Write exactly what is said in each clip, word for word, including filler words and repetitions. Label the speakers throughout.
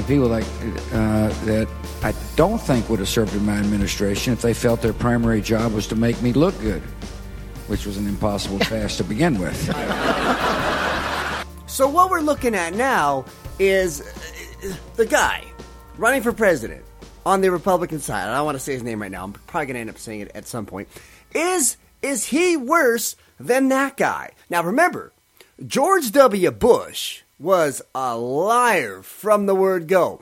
Speaker 1: people like uh, that I don't think would have served in my administration if they felt their primary job was to make me look good, which was an impossible task to begin with.
Speaker 2: So what we're looking at now is the guy running for president on the Republican side. I don't want to say his name right now. I'm probably going to end up saying it at some point. Is, is he worse than that guy? Now remember, George W. Bush was a liar from the word go.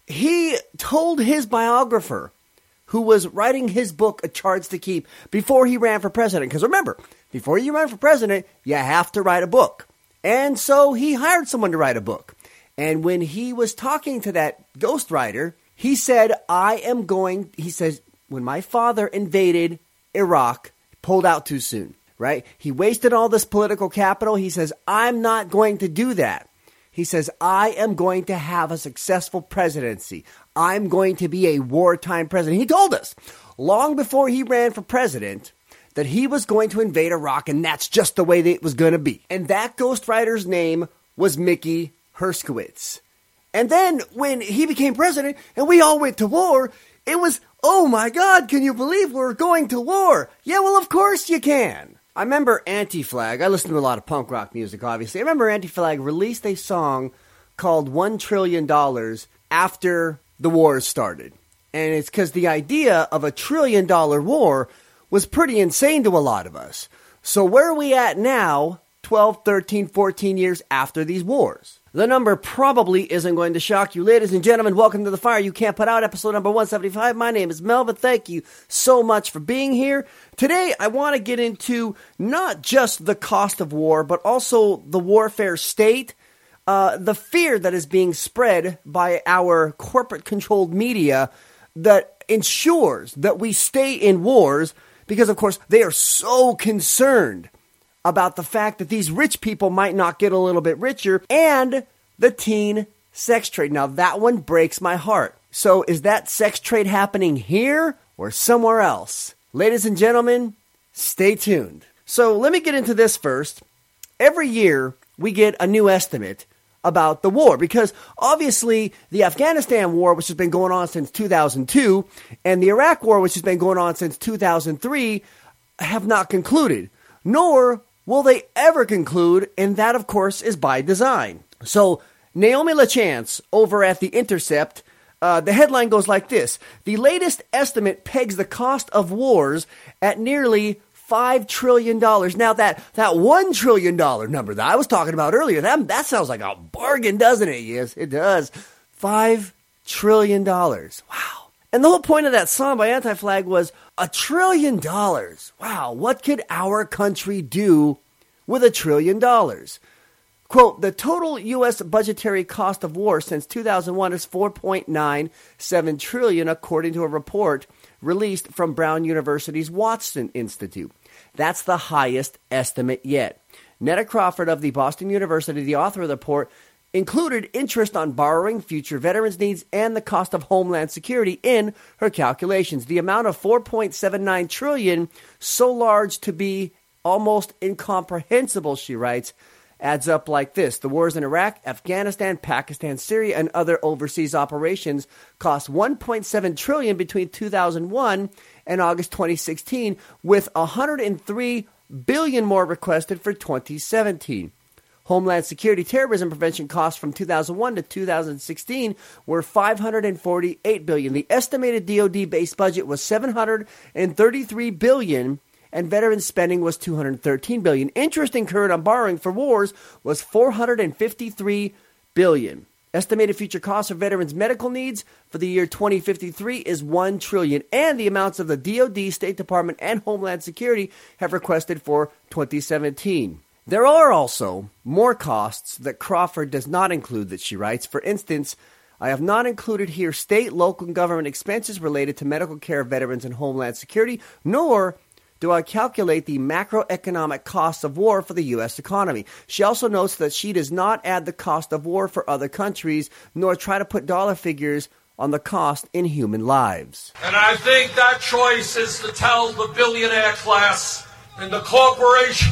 Speaker 2: He told his biographer, who was writing his book, A Charge to Keep, before he ran for president. Because remember, before you run for president, you have to write a book. And so he hired someone to write a book. And when he was talking to that ghostwriter, he said, I am going, he says, when my father invaded Iraq, pulled out too soon, right? He wasted all this political capital. He says, I'm not going to do that. He says, I am going to have a successful presidency. I'm going to be a wartime president. He told us long before he ran for president that he was going to invade Iraq, and that's just the way that it was going to be. And that ghostwriter's name was Mickey Herskowitz. And then when he became president and we all went to war, it was, oh my God, can you believe we're going to war? Yeah, well, of course you can. I remember Anti-Flag. I listened to a lot of punk rock music, obviously. I remember Anti-Flag released a song called One Trillion Dollars after the war started. And it's because the idea of a trillion dollar war was pretty insane to a lot of us. So where are we at now, twelve, thirteen, fourteen years after these wars? The number probably isn't going to shock you. Ladies and gentlemen, welcome to The Fire You Can't Put Out, episode number one seventy-five. My name is Melvin. Thank you so much for being here. Today, I want to get into not just the cost of war, but also the warfare state, uh, the fear that is being spread by our corporate-controlled media that ensures that we stay in wars because, of course, they are so concerned about the fact that these rich people might not get a little bit richer, and the teen sex trade. Now, that one breaks my heart. So is that sex trade happening here or somewhere else? Ladies and gentlemen, stay tuned. So let me get into this first. Every year, we get a new estimate about the war, because obviously the Afghanistan war, which has been going on since two thousand two, and the Iraq war, which has been going on since two thousand three, have not concluded, nor will they ever conclude, and that, of course, is by design. So, Naomi LaChance over at The Intercept, uh, the headline goes like this. The latest estimate pegs the cost of wars at nearly five trillion dollars. Now, that, that one trillion dollars number that I was talking about earlier, that, that sounds like a bargain, doesn't it? Yes, it does. five trillion dollars. Wow. And the whole point of that song by Anti-Flag was a trillion dollars. Wow, what could our country do with a trillion dollars? Quote, the total U S budgetary cost of war since two thousand one is four point nine seven trillion dollars, according to a report released from Brown University's Watson Institute. That's the highest estimate yet. Netta Crawford of the Boston University, the author of the report, included interest on borrowing, future veterans' needs, and the cost of homeland security in her calculations. The amount of four point seven nine trillion dollars, so large to be almost incomprehensible, she writes, adds up like this. The wars in Iraq, Afghanistan, Pakistan, Syria, and other overseas operations cost one point seven trillion dollars between two thousand one and August twenty sixteen, with one hundred three billion dollars more requested for twenty seventeen. Homeland Security terrorism prevention costs from two thousand one to two thousand sixteen were five hundred forty-eight billion dollars. The estimated D O D-based budget was seven hundred thirty-three billion dollars, and veteran spending was two hundred thirteen billion dollars. Interest incurred on borrowing for wars was four hundred fifty-three billion dollars. Estimated future costs of veterans' medical needs for the year twenty fifty-three is one trillion dollars, and the amounts of the D O D, State Department, and Homeland Security have requested for twenty seventeen. There are also more costs that Crawford does not include that she writes. For instance, I have not included here state, local, and government expenses related to medical care of veterans and Homeland Security, nor do I calculate the macroeconomic costs of war for the U S economy. She also notes that she does not add the cost of war for other countries, nor try to put dollar figures on the cost in human lives.
Speaker 3: And I think that choice is to tell the billionaire class and the corporations,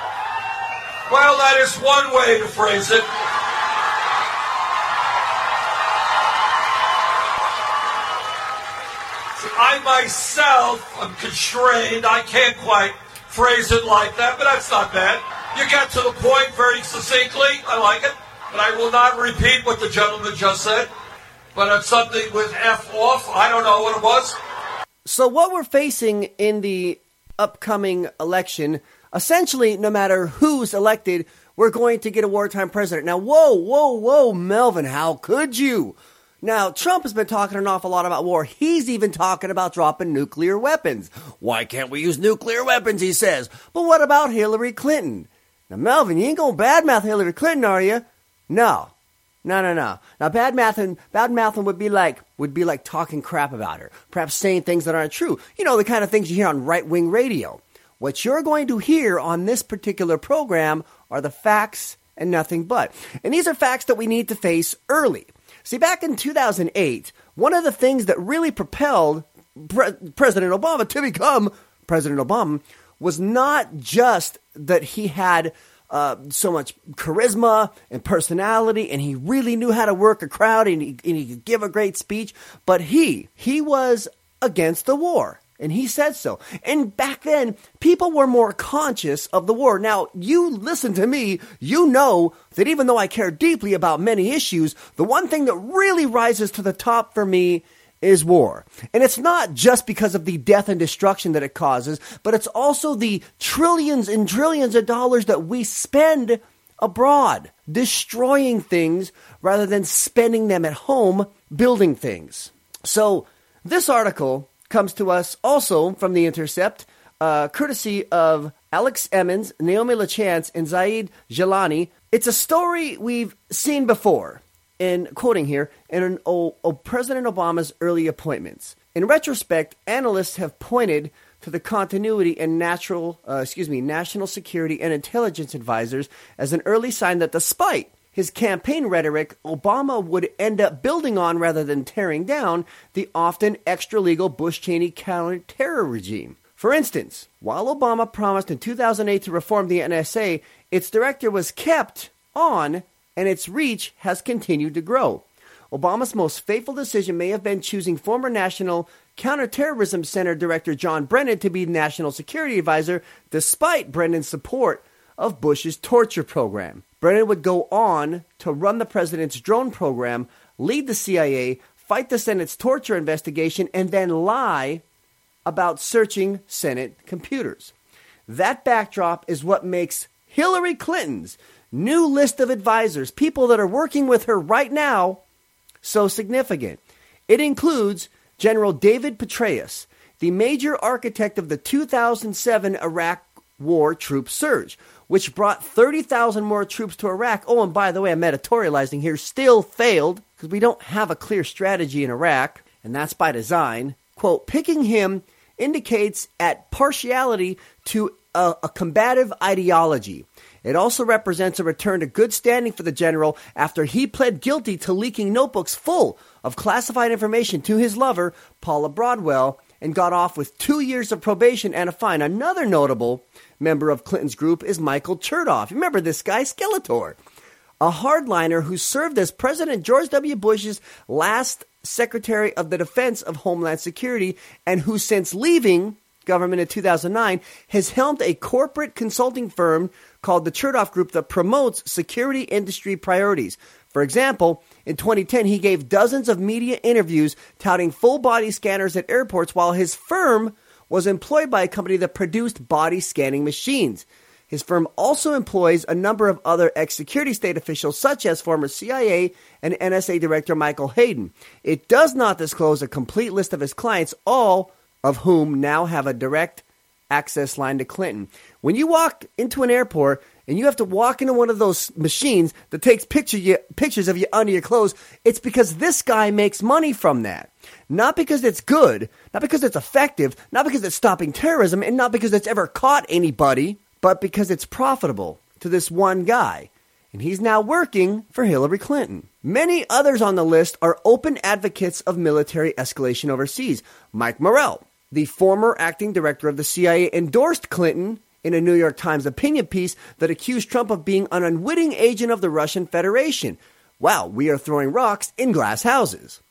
Speaker 3: well, that is one way to phrase it. I myself am constrained. I can't quite phrase it like that, but that's not bad. You get to the point very succinctly. I like it. But I will not repeat what the gentleman just said. But it's something with F off. I don't know what it was.
Speaker 2: So what we're facing in the upcoming election, essentially, no matter who's elected, we're going to get a wartime president. Now, whoa, whoa, whoa, Melvin, how could you? Now, Trump has been talking an awful lot about war. He's even talking about dropping nuclear weapons. Why can't we use nuclear weapons, he says. But what about Hillary Clinton? Now, Melvin, you ain't going to badmouth Hillary Clinton, are you? No. No, no, no. Now, bad mouthing, bad mouthing would be like would be like talking crap about her, perhaps saying things that aren't true. You know, the kind of things you hear on right-wing radio. What you're going to hear on this particular program are the facts and nothing but. And these are facts that we need to face early. See, back in two thousand eight, one of the things that really propelled Pre- President Obama to become President Obama was not just that he had Uh, so much charisma and personality, and he really knew how to work a crowd, and he, and he could give a great speech. But he, he was against the war, and he said so. And back then, people were more conscious of the war. Now, you listen to me, you know that even though I care deeply about many issues, the one thing that really rises to the top for me is war. And it's not just because of the death and destruction that it causes, but it's also the trillions and trillions of dollars that we spend abroad, destroying things rather than spending them at home building things. So this article comes to us also from The Intercept, uh, courtesy of Alex Emmons, Naomi LaChance, and Zaid Jilani. It's a story we've seen before. In quoting here, in an, oh, oh, President Obama's early appointments. In retrospect, analysts have pointed to the continuity in natural, uh, excuse me, national security and intelligence advisors as an early sign that despite his campaign rhetoric, Obama would end up building on rather than tearing down the often extra-legal Bush-Cheney counter-terror regime. For instance, while Obama promised in two thousand eight to reform the N S A, its director was kept on, and its reach has continued to grow. Obama's most fateful decision may have been choosing former National Counterterrorism Center Director John Brennan to be National Security Advisor, despite Brennan's support of Bush's torture program. Brennan would go on to run the president's drone program, lead the C I A, fight the Senate's torture investigation, and then lie about searching Senate computers. That backdrop is what makes Hillary Clinton's new list of advisors, people that are working with her right now, so significant. It includes General David Petraeus, the major architect of the two thousand seven Iraq War troop surge, which brought thirty thousand more troops to Iraq. Oh, and by the way, I'm editorializing here, still failed because we don't have a clear strategy in Iraq, and that's by design. Quote, picking him indicates at partiality to a, a combative ideology. It also represents a return to good standing for the general after he pled guilty to leaking notebooks full of classified information to his lover, Paula Broadwell, and got off with two years of probation and a fine. Another notable member of Clinton's group is Michael Chertoff. Remember this guy, Skeletor, a hardliner who served as President George W. Bush's last Secretary of the Defense of Homeland Security and who, since leaving government in two thousand nine, has helmed a corporate consulting firm called the Chertoff Group that promotes security industry priorities. For example, in twenty ten, he gave dozens of media interviews touting full-body scanners at airports while his firm was employed by a company that produced body scanning machines. His firm also employs a number of other ex-security state officials, such as former C I A and N S A Director Michael Hayden. It does not disclose a complete list of his clients, all of whom now have a direct access line to Clinton. When you walk into an airport and you have to walk into one of those machines that takes picture you, pictures of you under your clothes, it's because this guy makes money from that. Not because it's good, not because it's effective, not because it's stopping terrorism, and not because it's ever caught anybody, but because it's profitable to this one guy. And he's now working for Hillary Clinton. Many others on the list are open advocates of military escalation overseas. Mike Morrell, the former acting director of the C I A, endorsed Clinton in a New York Times opinion piece that accused Trump of being an unwitting agent of the Russian Federation. Wow, we are throwing rocks in glass houses.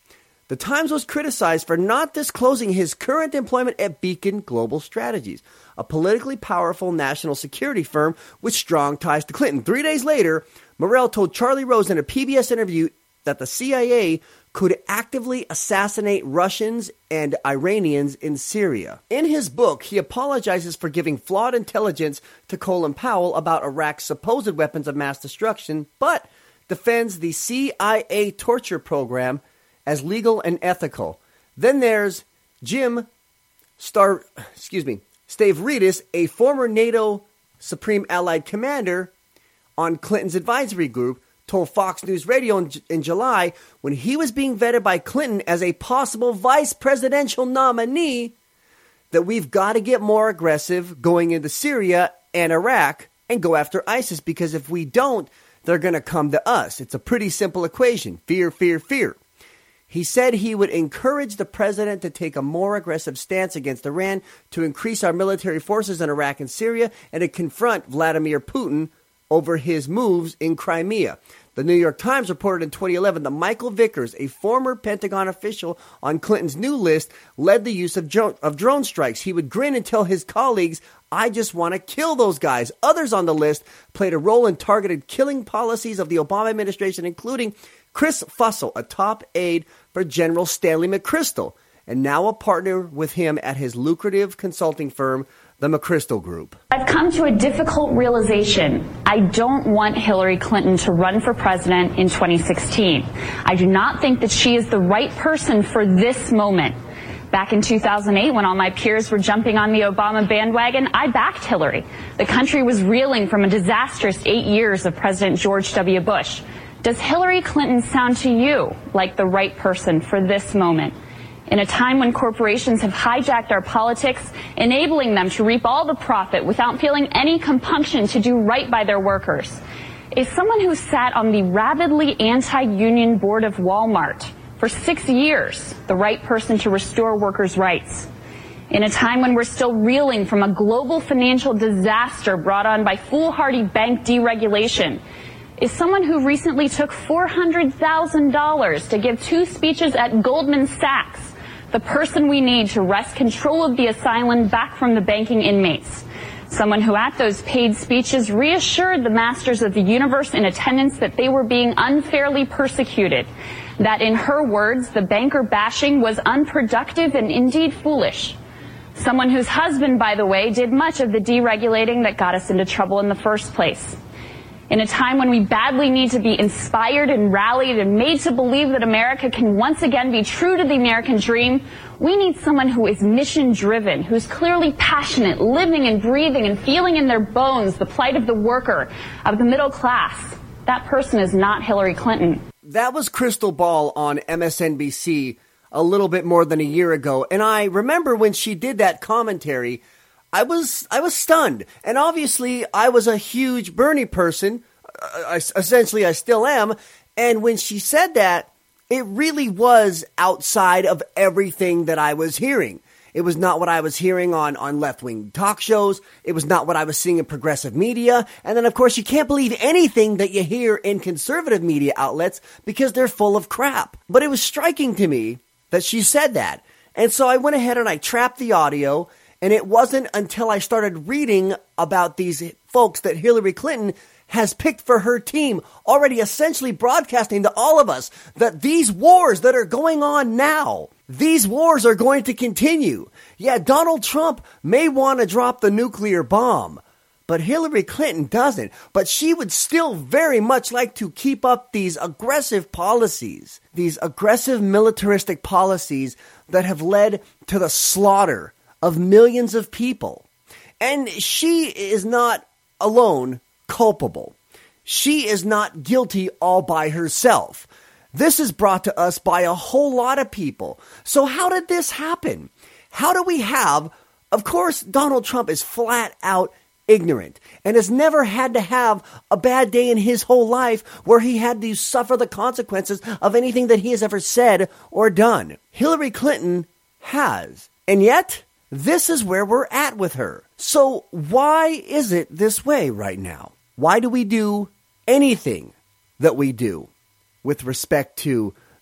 Speaker 2: The Times was criticized for not disclosing his current employment at Beacon Global Strategies, a politically powerful national security firm with strong ties to Clinton. Three days later, Morell told Charlie Rose in a P B S interview that the C I A could actively assassinate Russians and Iranians in Syria. In his book, he apologizes for giving flawed intelligence to Colin Powell about Iraq's supposed weapons of mass destruction, but defends the C I A torture program as legal and ethical. Then there's Jim Star, excuse me, Stavridis, a former NATO Supreme Allied Commander on Clinton's advisory group, told Fox News Radio in, in July, when he was being vetted by Clinton as a possible vice presidential nominee, that we've got to get more aggressive going into Syria and Iraq and go after ISIS, because if we don't, they're going to come to us. It's a pretty simple equation. Fear, fear, fear. He said he would encourage the president to take a more aggressive stance against Iran, to increase our military forces in Iraq and Syria, and to confront Vladimir Putin over his moves in Crimea. The New York Times reported in twenty eleven that Michael Vickers, a former Pentagon official on Clinton's new list, led the use of, jo- of drone strikes. He would grin and tell his colleagues, "I just want to kill those guys." Others on the list played a role in targeted killing policies of the Obama administration, including Chris Fussell, a top aide for General Stanley McChrystal, and now a partner with him at his lucrative consulting firm, the McChrystal Group.
Speaker 4: I've come to a difficult realization. I don't want Hillary Clinton to run for president in twenty sixteen. I do not think that she is the right person for this moment. Back in two thousand eight, when all my peers were jumping on the Obama bandwagon, I backed Hillary. The country was reeling from a disastrous eight years of President George W. Bush. Does Hillary Clinton sound to you like the right person for this moment? In a time when corporations have hijacked our politics, enabling them to reap all the profit without feeling any compunction to do right by their workers, is someone who sat on the rabidly anti-union board of Walmart for six years the right person to restore workers' rights? In a time when we're still reeling from a global financial disaster brought on by foolhardy bank deregulation, is someone who recently took four hundred thousand dollars to give two speeches at Goldman Sachs the person we need to wrest control of the asylum back from the banking inmates? Someone who at those paid speeches reassured the masters of the universe in attendance that they were being unfairly persecuted, that in her words, the banker bashing was unproductive and indeed foolish. Someone whose husband, by the way, did much of the deregulating that got us into trouble in the first place. In a time when we badly need to be inspired and rallied and made to believe that America can once again be true to the American dream, we need someone who is mission-driven, who's clearly passionate, living and breathing and feeling in their bones the plight of the worker, of the middle class. That person is not Hillary Clinton.
Speaker 2: That was Crystal Ball on M S N B C a little bit more than a year ago, and I remember when she did that commentary, I was I was stunned. And obviously, I was a huge Bernie person. I, essentially, I still am. And when she said that, it really was outside of everything that I was hearing. It was not what I was hearing on, on left-wing talk shows. It was not what I was seeing in progressive media. And then, of course, you can't believe anything that you hear in conservative media outlets because they're full of crap. But it was striking to me that she said that. And so I went ahead and I trapped the audio. And it wasn't until I started reading about these folks that Hillary Clinton has picked for her team, already essentially broadcasting to all of us that these wars that are going on now, these wars are going to continue. Yeah, Donald Trump may want to drop the nuclear bomb, but Hillary Clinton doesn't. But she would still very much like to keep up these aggressive policies, these aggressive militaristic policies that have led to the slaughter of millions of people. And she is not alone culpable. She is not guilty all by herself. This is brought to us by a whole lot of people. So how did this happen? How do we have, of course, Donald Trump is flat out ignorant and has never had to have a bad day in his whole life where he had to suffer the consequences of anything that he has ever said or done. Hillary Clinton has. And yet, this is where we're at with her. So why is it this way right now? Why do we do anything that we do with respect to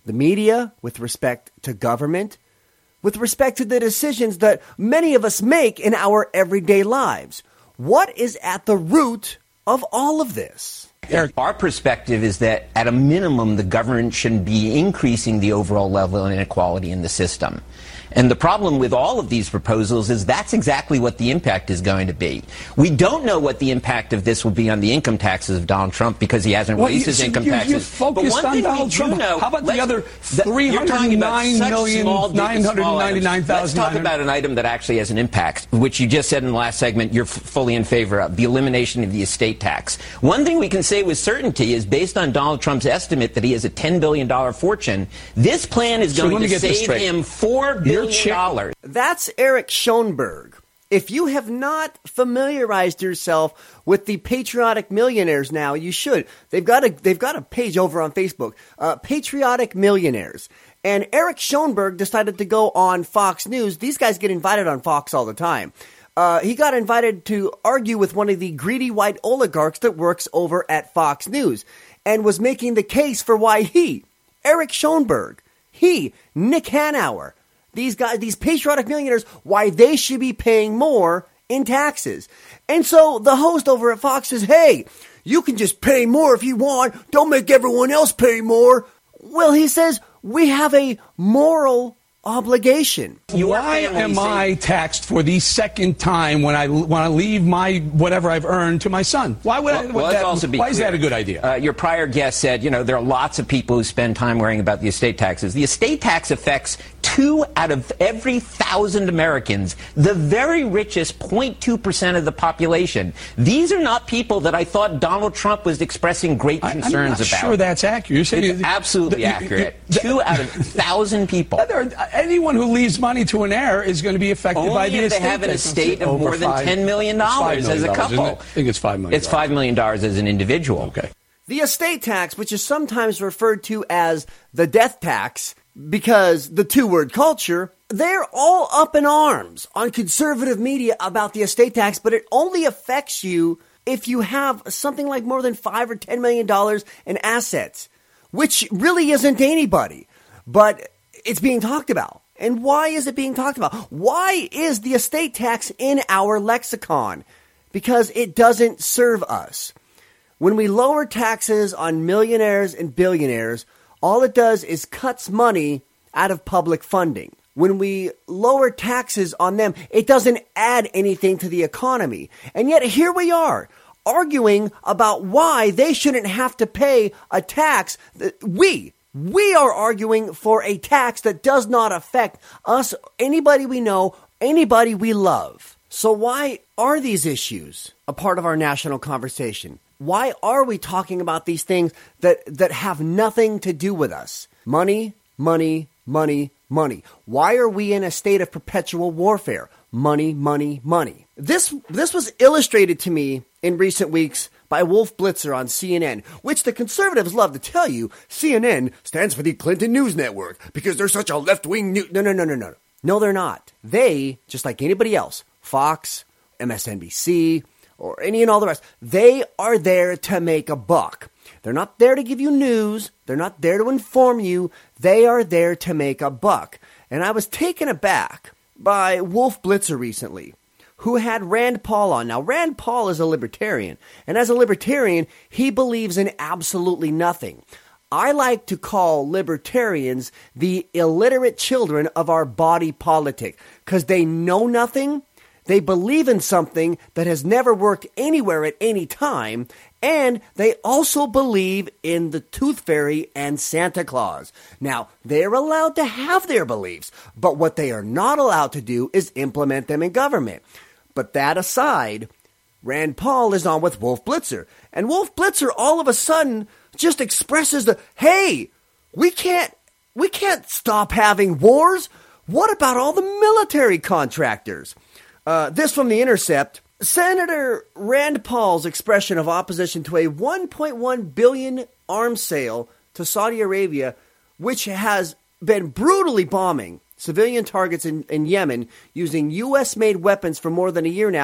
Speaker 2: the media, with respect to government, with respect to the decisions that many of us make in our everyday lives. What is at the root of all of this?
Speaker 5: Eric, our perspective is that at a minimum, the government should be increasing the overall level of inequality in the system. And the problem with all of these proposals is that's exactly what the impact is going to be. We don't know what the impact of this will be on the income taxes of Donald Trump because he hasn't
Speaker 6: well,
Speaker 5: raised his income
Speaker 6: you,
Speaker 5: taxes.
Speaker 6: You're focused
Speaker 5: but one
Speaker 6: on
Speaker 5: thing
Speaker 6: Donald
Speaker 5: we do
Speaker 6: Trump.
Speaker 5: know,
Speaker 6: How about the other three hundred nine million nine hundred ninety-nine thousand?
Speaker 5: Let's talk about an item that actually has an impact, which you just said in the last segment you're f- fully in favor of, the elimination of the estate tax. One thing we can say with certainty is based on Donald Trump's estimate that he has a ten billion dollars fortune, this plan is
Speaker 6: so
Speaker 5: going to save him four billion dollars.
Speaker 2: That's Eric Schoenberg. If you have not familiarized yourself with the Patriotic Millionaires now, you should. They've got a they've got a page over on Facebook, uh, Patriotic Millionaires. And Eric Schoenberg decided to go on Fox News. These guys get invited on Fox all the time. Uh, he got invited to argue with one of the greedy white oligarchs that works over at Fox News and was making the case for why he, Eric Schoenberg, he, Nick Hanauer, These guys, these patriotic millionaires, why they should be paying more in taxes. And so the host over at Fox says, hey, you can just pay more if you want. Don't make everyone else pay more. Well, he says, we have a moral obligation.
Speaker 6: Why am I taxed for the second time when I when I leave my whatever I've earned to my son? Why would
Speaker 5: well,
Speaker 6: I?
Speaker 5: Well,
Speaker 6: that,
Speaker 5: also be
Speaker 6: why
Speaker 5: clear.
Speaker 6: Is that a good idea?
Speaker 5: Uh, your prior guest said, you know, there are lots of people who spend time worrying about the estate taxes. The estate tax affects two out of every thousand Americans, the very richest zero point two percent of the population. These are not people that I thought Donald Trump was expressing great concerns
Speaker 6: I, I'm not
Speaker 5: about.
Speaker 6: Sure, that's accurate. You're saying
Speaker 5: it's absolutely the, accurate. The, the, two out of a thousand people.
Speaker 6: Are, anyone who leaves money to an heir is going to be affected
Speaker 5: Only
Speaker 6: by the
Speaker 5: if
Speaker 6: estate.
Speaker 5: they have an estate of more than ten million dollars as a couple.
Speaker 6: I think it's five million dollars.
Speaker 5: It's five million dollars as an individual.
Speaker 6: Okay.
Speaker 2: The estate tax, which is sometimes referred to as the death tax, because the two-word culture, they're all up in arms on conservative media about the estate tax, but it only affects you if you have something like more than five or ten million dollars in assets, which really isn't anybody, but it's being talked about. And why is it being talked about? Why is the estate tax in our lexicon? Because it doesn't serve us. When we lower taxes on millionaires and billionaires, all it does is cuts money out of public funding. When we lower taxes on them, it doesn't add anything to the economy. And yet here we are, arguing about why they shouldn't have to pay a tax. That we, we are arguing for a tax that does not affect us, anybody we know, anybody we love. So why are these issues a part of our national conversation? Why are we talking about these things that, that have nothing to do with us? Money, money, money, money. Why are we in a state of perpetual warfare? Money, money, money. This this was illustrated to me in recent weeks by Wolf Blitzer on C N N, which the conservatives love to tell you C N N stands for the Clinton News Network because they're such a left-wing news. No, no, no, no, no. No, they're not. They, just like anybody else, Fox, M S N B C, or any and all the rest, they are there to make a buck. They're not there to give you news. They're not there to inform you. They are there to make a buck. And I was taken aback by Wolf Blitzer recently, who had Rand Paul on. Now, Rand Paul is a libertarian, and as a libertarian, he believes in absolutely nothing. I like to call libertarians the illiterate children of our body politic, because they know nothing. They believe in something that has never worked anywhere at any time, and they also believe in the Tooth Fairy and Santa Claus. Now, they're allowed to have their beliefs, but what they are not allowed to do is implement them in government. But that aside, Rand Paul is on with Wolf Blitzer, and Wolf Blitzer all of a sudden just expresses the, hey, we can't, we can't stop having wars. What about all the military contractors? Uh, this from The Intercept. Senator Rand Paul's expression of opposition to a one point one billion dollars arms sale to Saudi Arabia, which has been brutally bombing civilian targets in, in Yemen using U S-made weapons for more than a year now,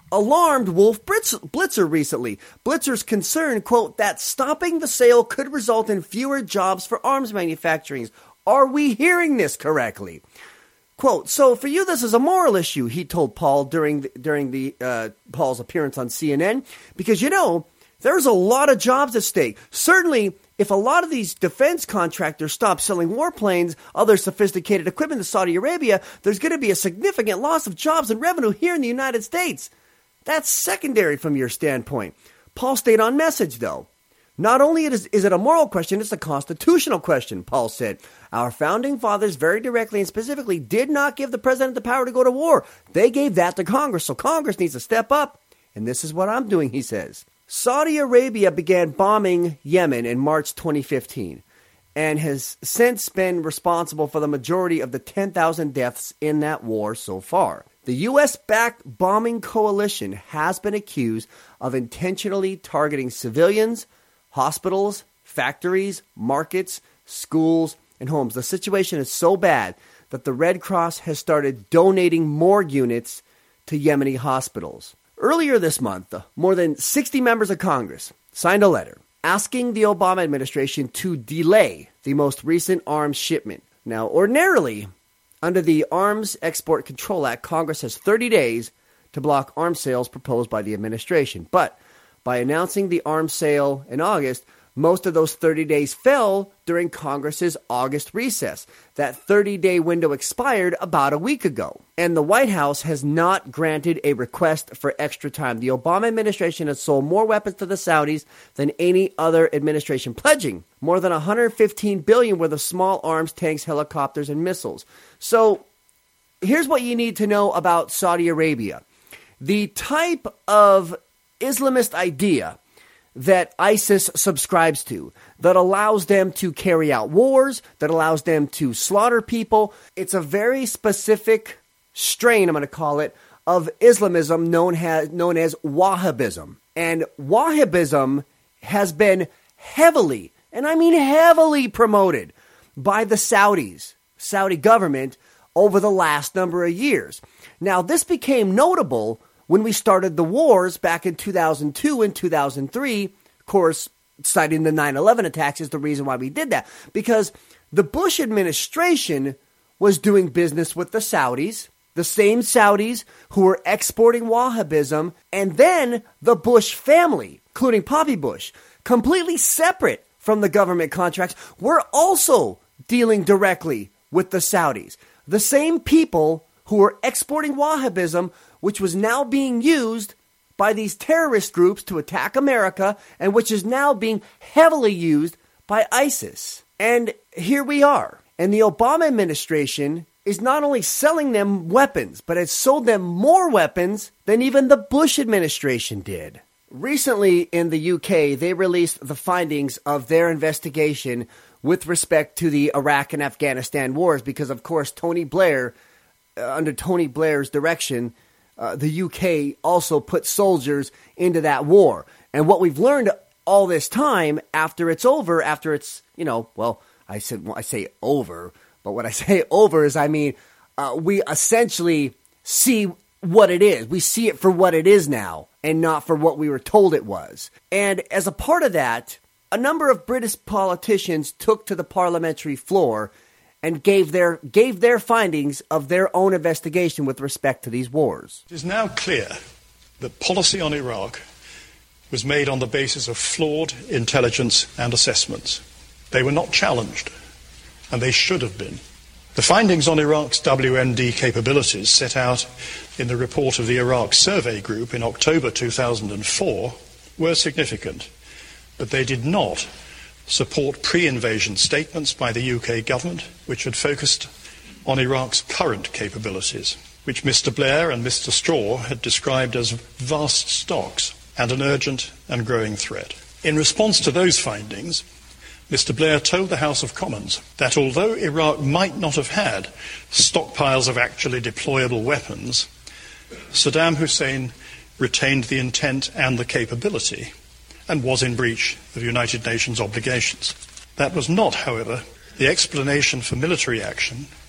Speaker 2: alarmed Wolf Blitzer recently. Blitzer's concerned, quote, that stopping the sale could result in fewer jobs for arms manufacturing. Are we hearing this correctly? Quote, so for you, this is a moral issue, he told Paul during the, during the uh, Paul's appearance on C N N, because, you know, there's a lot of jobs at stake. Certainly, if a lot of these defense contractors stop selling warplanes, other sophisticated equipment to Saudi Arabia, there's going to be a significant loss of jobs and revenue here in the United States. That's secondary from your standpoint. Paul stayed on message, though. Not only is, is it a moral question, it's a constitutional question, Paul said. Our founding fathers very directly and specifically did not give the president the power to go to war. They gave that to Congress, so Congress needs to step up. And this is what I'm doing, he says. Saudi Arabia began bombing Yemen in March twenty fifteen and has since been responsible for the majority of the ten thousand deaths in that war so far. The U S-backed bombing coalition has been accused of intentionally targeting civilians, hospitals, factories, markets, schools, and homes. The situation is so bad that the Red Cross has started donating more units to Yemeni hospitals. Earlier this month, more than sixty members of Congress signed a letter asking the Obama administration to delay the most recent arms shipment. Now, ordinarily, under the Arms Export Control Act, Congress has thirty days to block arms sales proposed by the administration. But by announcing the arms sale in August, most of those thirty days fell during Congress's August recess. That thirty-day window expired about a week ago, and the White House has not granted a request for extra time. The Obama administration has sold more weapons to the Saudis than any other administration, pledging more than one hundred fifteen billion dollars worth of small arms, tanks, helicopters, and missiles. So here's what you need to know about Saudi Arabia. The type of Islamist idea that ISIS subscribes to, that allows them to carry out wars, that allows them to slaughter people. It's a very specific strain, I'm going to call it, of Islamism known as, known as Wahhabism. And Wahhabism has been heavily, and I mean heavily promoted by the Saudis, Saudi government, over the last number of years. Now, this became notable when we started the wars back in two thousand two and two thousand three, of course, citing the nine eleven attacks is the reason why we did that. Because the Bush administration was doing business with the Saudis, the same Saudis who were exporting Wahhabism, and then the Bush family, including Poppy Bush, completely separate from the government contracts, were also dealing directly with the Saudis. The same people who were exporting Wahhabism, which was now being used by these terrorist groups to attack America, and which is now being heavily used by ISIS. And here we are. And the Obama administration is not only selling them weapons, but has sold them more weapons than even the Bush administration did. Recently in the U K, they released the findings of their investigation with respect to the Iraq and Afghanistan wars, because, of course, Tony Blair, uh, under Tony Blair's direction, Uh, the U K also put soldiers into that war. And what we've learned all this time, after it's over, after it's, you know, well, I said well, I say over, but what I say over is, I mean, uh, we essentially see what it is. We see it for what it is now, and not for what we were told it was. And as a part of that, a number of British politicians took to the parliamentary floor and gave their gave their findings of their own investigation with respect to these wars.
Speaker 7: It is now clear that policy on Iraq was made on the basis of flawed intelligence and assessments. They were not challenged, and they should have been. The findings on Iraq's W M D capabilities set out in the report of the Iraq Survey Group in October two thousand four were significant, but they did not support pre-invasion statements by the U K government, which had focused on Iraq's current capabilities, which Mister Blair and Mister Straw had described as vast stocks and an urgent and growing threat. In response to those findings, Mister Blair told the House of Commons that although Iraq might not have had stockpiles of actually deployable weapons, Saddam Hussein retained the intent and the capability and was in breach of United Nations obligations. That was not, however, the explanation for military action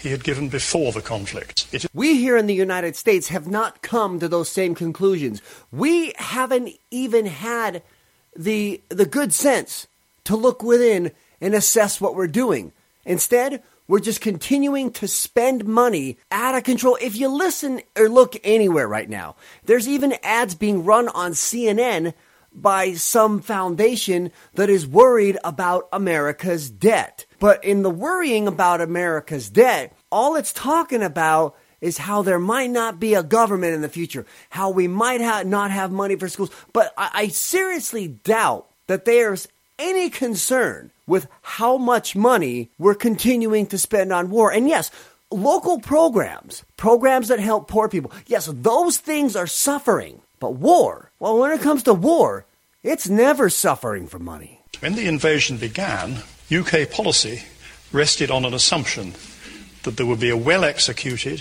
Speaker 7: he had given before the conflict. It
Speaker 2: We here in the United States have not come to those same conclusions. We haven't even had the the good sense to look within and assess what we're doing. Instead, we're just continuing to spend money out of control. If you listen or look anywhere right now, there's even ads being run on C N N by some foundation that is worried about America's debt. But in the worrying about America's debt, all it's talking about is how there might not be a government in the future, how we might ha- not have money for schools. But I, I seriously doubt that there's any concern with how much money we're continuing to spend on war. And yes, local programs, programs that help poor people, yes, those things are suffering. But war, well, when it comes to war, it's never suffering for money.
Speaker 7: When the invasion began, U K policy rested on an assumption that there would be a well-executed,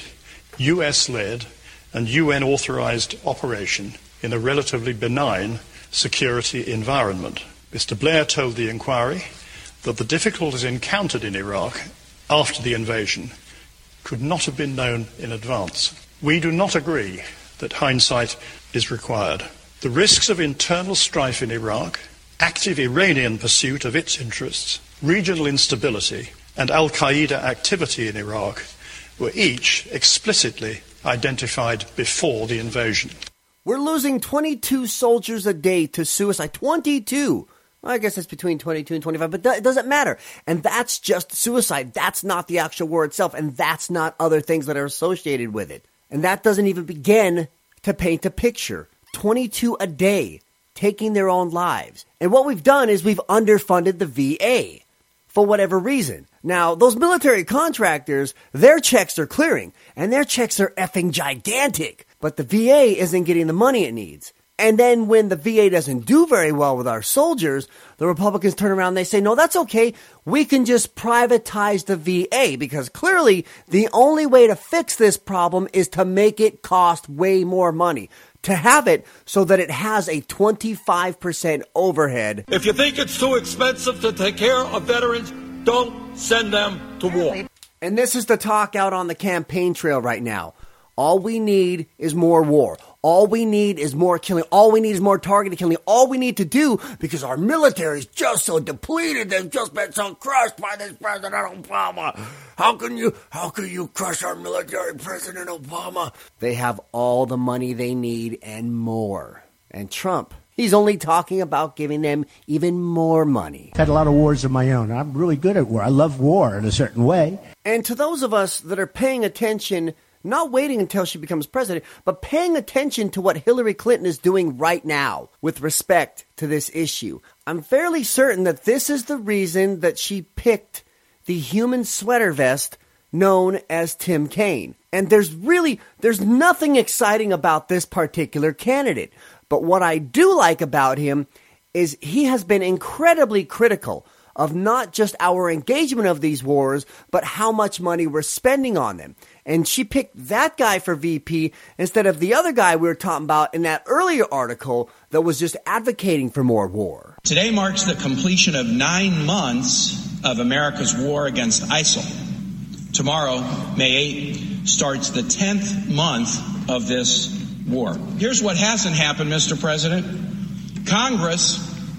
Speaker 7: U S-led and U N-authorized operation in a relatively benign security environment. Mister Blair told the inquiry that the difficulties encountered in Iraq after the invasion could not have been known in advance. We do not agree that hindsight is required. The risks of internal strife in Iraq, active Iranian pursuit of its interests, regional instability, and al-Qaeda activity in Iraq were each explicitly identified before the invasion.
Speaker 2: We're losing twenty-two soldiers a day to suicide. twenty-two! Well, I guess it's between twenty-two and twenty-five, but it doesn't matter. And that's just suicide. That's not the actual war itself, and that's not other things that are associated with it. And that doesn't even begin to paint a picture. twenty-two a day taking their own lives. And what we've done is we've underfunded the V A for whatever reason. Now, those military contractors, their checks are clearing, and their checks are effing gigantic. But the V A isn't getting the money it needs. And then when the V A doesn't do very well with our soldiers, the Republicans turn around and they say, no, that's okay. We can just privatize the V A, because clearly the only way to fix this problem is to make it cost way more money. To have it so that it has a twenty-five percent overhead.
Speaker 3: If you think it's too expensive to take care of veterans, don't send them to war.
Speaker 2: And this is the talk out on the campaign trail right now. All we need is more war. All we need is more killing. All we need is more targeted killing. All we need to do, because our military is just so depleted, they've just been so crushed by this President Obama. How can you, how can you crush our military, President Obama? They have all the money they need and more. And Trump, he's only talking about giving them even more money.
Speaker 8: I've had a lot of wars of my own. I'm really good at war. I love war in a certain way.
Speaker 2: And to those of us that are paying attention, not waiting until she becomes president, but paying attention to what Hillary Clinton is doing right now with respect to this issue, I'm fairly certain that this is the reason that she picked the human sweater vest known as Tim Kaine. And there's really, there's nothing exciting about this particular candidate. But what I do like about him is he has been incredibly critical of not just our engagement of these wars, but how much money we're spending on them. And she picked that guy for V P instead of the other guy we were talking about in that earlier article that was just advocating for more war.
Speaker 9: Today marks the completion of nine months of America's war against ISIL. Tomorrow, May eighth, starts the tenth month of this war. Here's what hasn't happened, Mister President. Congress,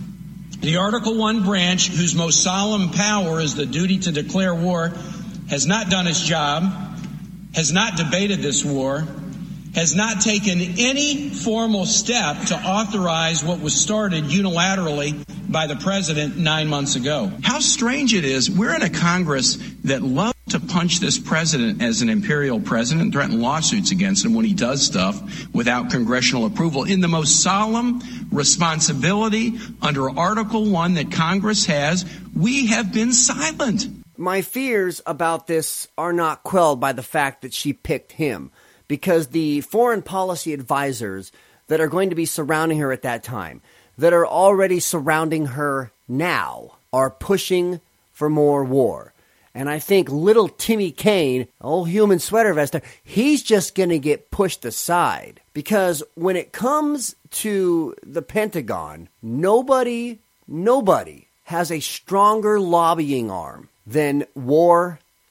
Speaker 9: the Article one branch, whose most solemn power is the duty to declare war, has not done its job, has not debated this war, has not taken any formal step to authorize what was started unilaterally by the president nine months ago. How strange it is. We're in a Congress that loves to punch this president as an imperial president, threaten lawsuits against him when he does stuff without congressional approval. In the most solemn responsibility under Article one that Congress has, we have been silent.
Speaker 2: My fears about this are not quelled by the fact that she picked him, because the foreign policy advisors that are going to be surrounding her at that time, that are already surrounding her now, are pushing for more war. And I think little Timmy Kaine, old human sweater vest, he's just going to get pushed aside. Because when it comes to the Pentagon, nobody, nobody has a stronger lobbying arm than war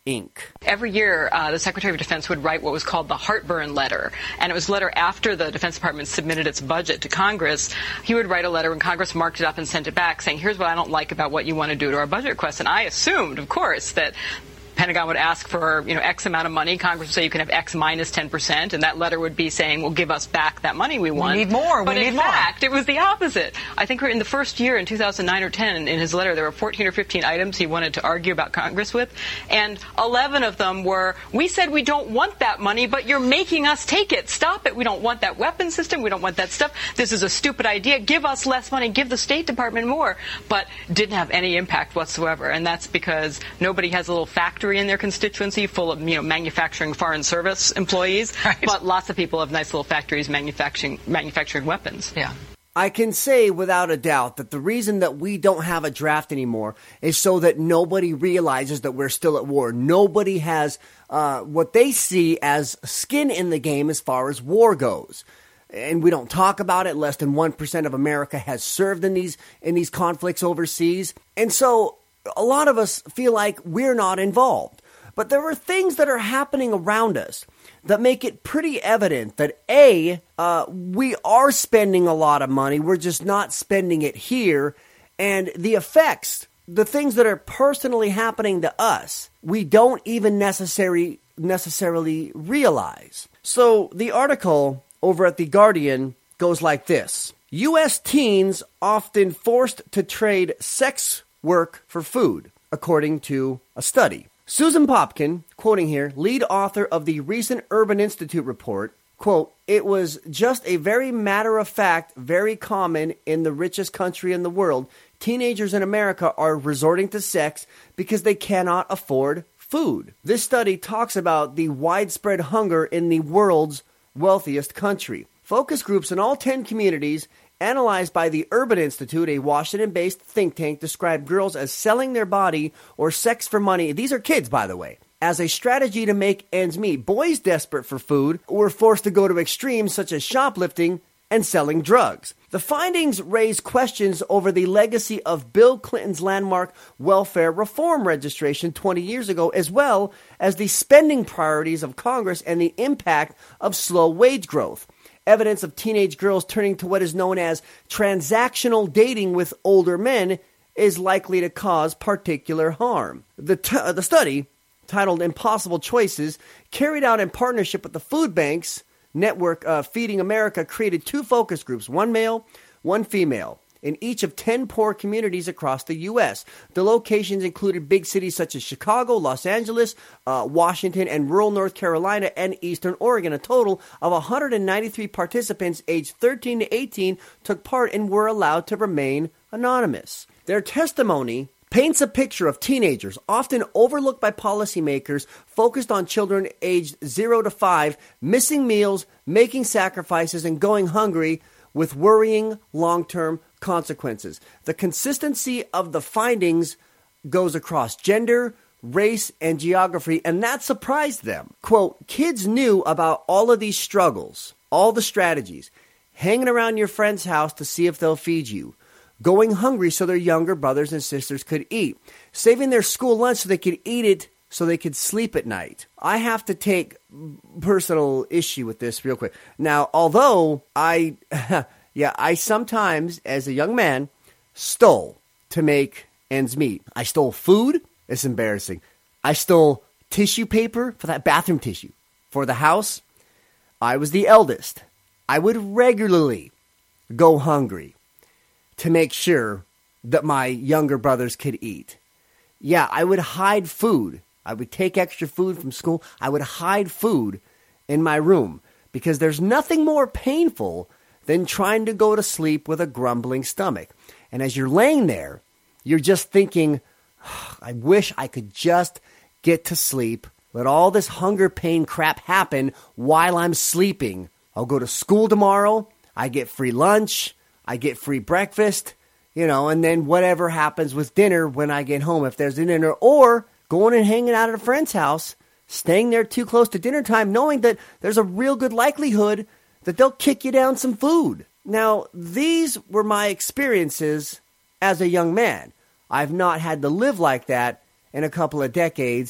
Speaker 2: Incorporated.
Speaker 10: Every year, uh, the Secretary of Defense would write what was called the heartburn letter. And it was a letter after the Defense Department submitted its budget to Congress. He would write a letter and Congress marked it up and sent it back saying, here's what I don't like about what you want to do to our budget request. And I assumed, of course, that Pentagon would ask for, you know, X amount of money. Congress would say you can have X minus ten percent, and that letter would be saying, well, give us back that money we want.
Speaker 11: We need more.
Speaker 10: But
Speaker 11: we need
Speaker 10: in
Speaker 11: more.
Speaker 10: fact, it was the opposite. I think we're in the first year in two thousand nine or ten, in his letter, there were fourteen or fifteen items he wanted to argue about Congress with, and eleven of them were, we said we don't want that money, but you're making us take it. Stop it. We don't want that weapon system. We don't want that stuff. This is a stupid idea. Give us less money. Give the State Department more. But didn't have any impact whatsoever, and that's because nobody has a little factory in their constituency full of, you know, manufacturing foreign service employees, right. But lots of people have nice little factories manufacturing manufacturing weapons.
Speaker 11: Yeah.
Speaker 2: I can say without a doubt that the reason that we don't have a draft anymore is so that nobody realizes that we're still at war. Nobody has uh, what they see as skin in the game as far as war goes. And we don't talk about it. Less than one percent of America has served in these in these conflicts overseas. And so a lot of us feel like we're not involved. But there are things that are happening around us that make it pretty evident that, A, uh, we are spending a lot of money. We're just not spending it here. And the effects, the things that are personally happening to us, we don't even necessarily necessarily realize. So the article over at The Guardian goes like this. U S teens often forced to trade sex work for food, according to a study. Susan Popkin, quoting here, lead author of the recent Urban Institute report, quote, it was just a very matter-of-fact, very common in the richest country in the world. Teenagers in America are resorting to sex because they cannot afford food. This study talks about the widespread hunger in the world's wealthiest country. Focus groups in all ten communities analyzed by the Urban Institute, a Washington-based think tank, described girls as selling their body or sex for money. These are kids, by the way. As a strategy to make ends meet, boys desperate for food were forced to go to extremes such as shoplifting and selling drugs. The findings raise questions over the legacy of Bill Clinton's landmark welfare reform registration twenty years ago, as well as the spending priorities of Congress and the impact of slow wage growth. Evidence of teenage girls turning to what is known as transactional dating with older men is likely to cause particular harm. The, t- uh, the study, titled Impossible Choices, carried out in partnership with the food banks network uh, Feeding America, created two focus groups, one male, one female, in each of ten poor communities across the U S. The locations included big cities such as Chicago, Los Angeles, uh, Washington, and rural North Carolina and Eastern Oregon. A total of one hundred ninety-three participants aged thirteen to eighteen took part and were allowed to remain anonymous. Their testimony paints a picture of teenagers, often overlooked by policymakers, focused on children aged zero to five, missing meals, making sacrifices, and going hungry with worrying long-term consequences. The consistency of the findings goes across gender, race, and geography, and that surprised them. Quote, kids knew about all of these struggles, all the strategies, hanging around your friend's house to see if they'll feed you, going hungry so their younger brothers and sisters could eat, saving their school lunch so they could eat it so they could sleep at night. I have to take personal issue with this real quick. Now, although I, yeah, I sometimes, as a young man, stole to make ends meet. I stole food. It's embarrassing. I stole tissue paper for that bathroom tissue for the house. I was the eldest. I would regularly go hungry to make sure that my younger brothers could eat. Yeah, I would hide food. I would take extra food from school. I would hide food in my room because there's nothing more painful than trying to go to sleep with a grumbling stomach. And as you're laying there, you're just thinking, oh, I wish I could just get to sleep. Let all this hunger pain crap happen while I'm sleeping. I'll go to school tomorrow. I get free lunch. I get free breakfast, you know, and then whatever happens with dinner when I get home, if there's a dinner, or going and hanging out at a friend's house, staying there too close to dinner time, knowing that there's a real good likelihood that they'll kick you down some food. Now, these were my experiences as a young man. I've not had to live like that in a couple of decades,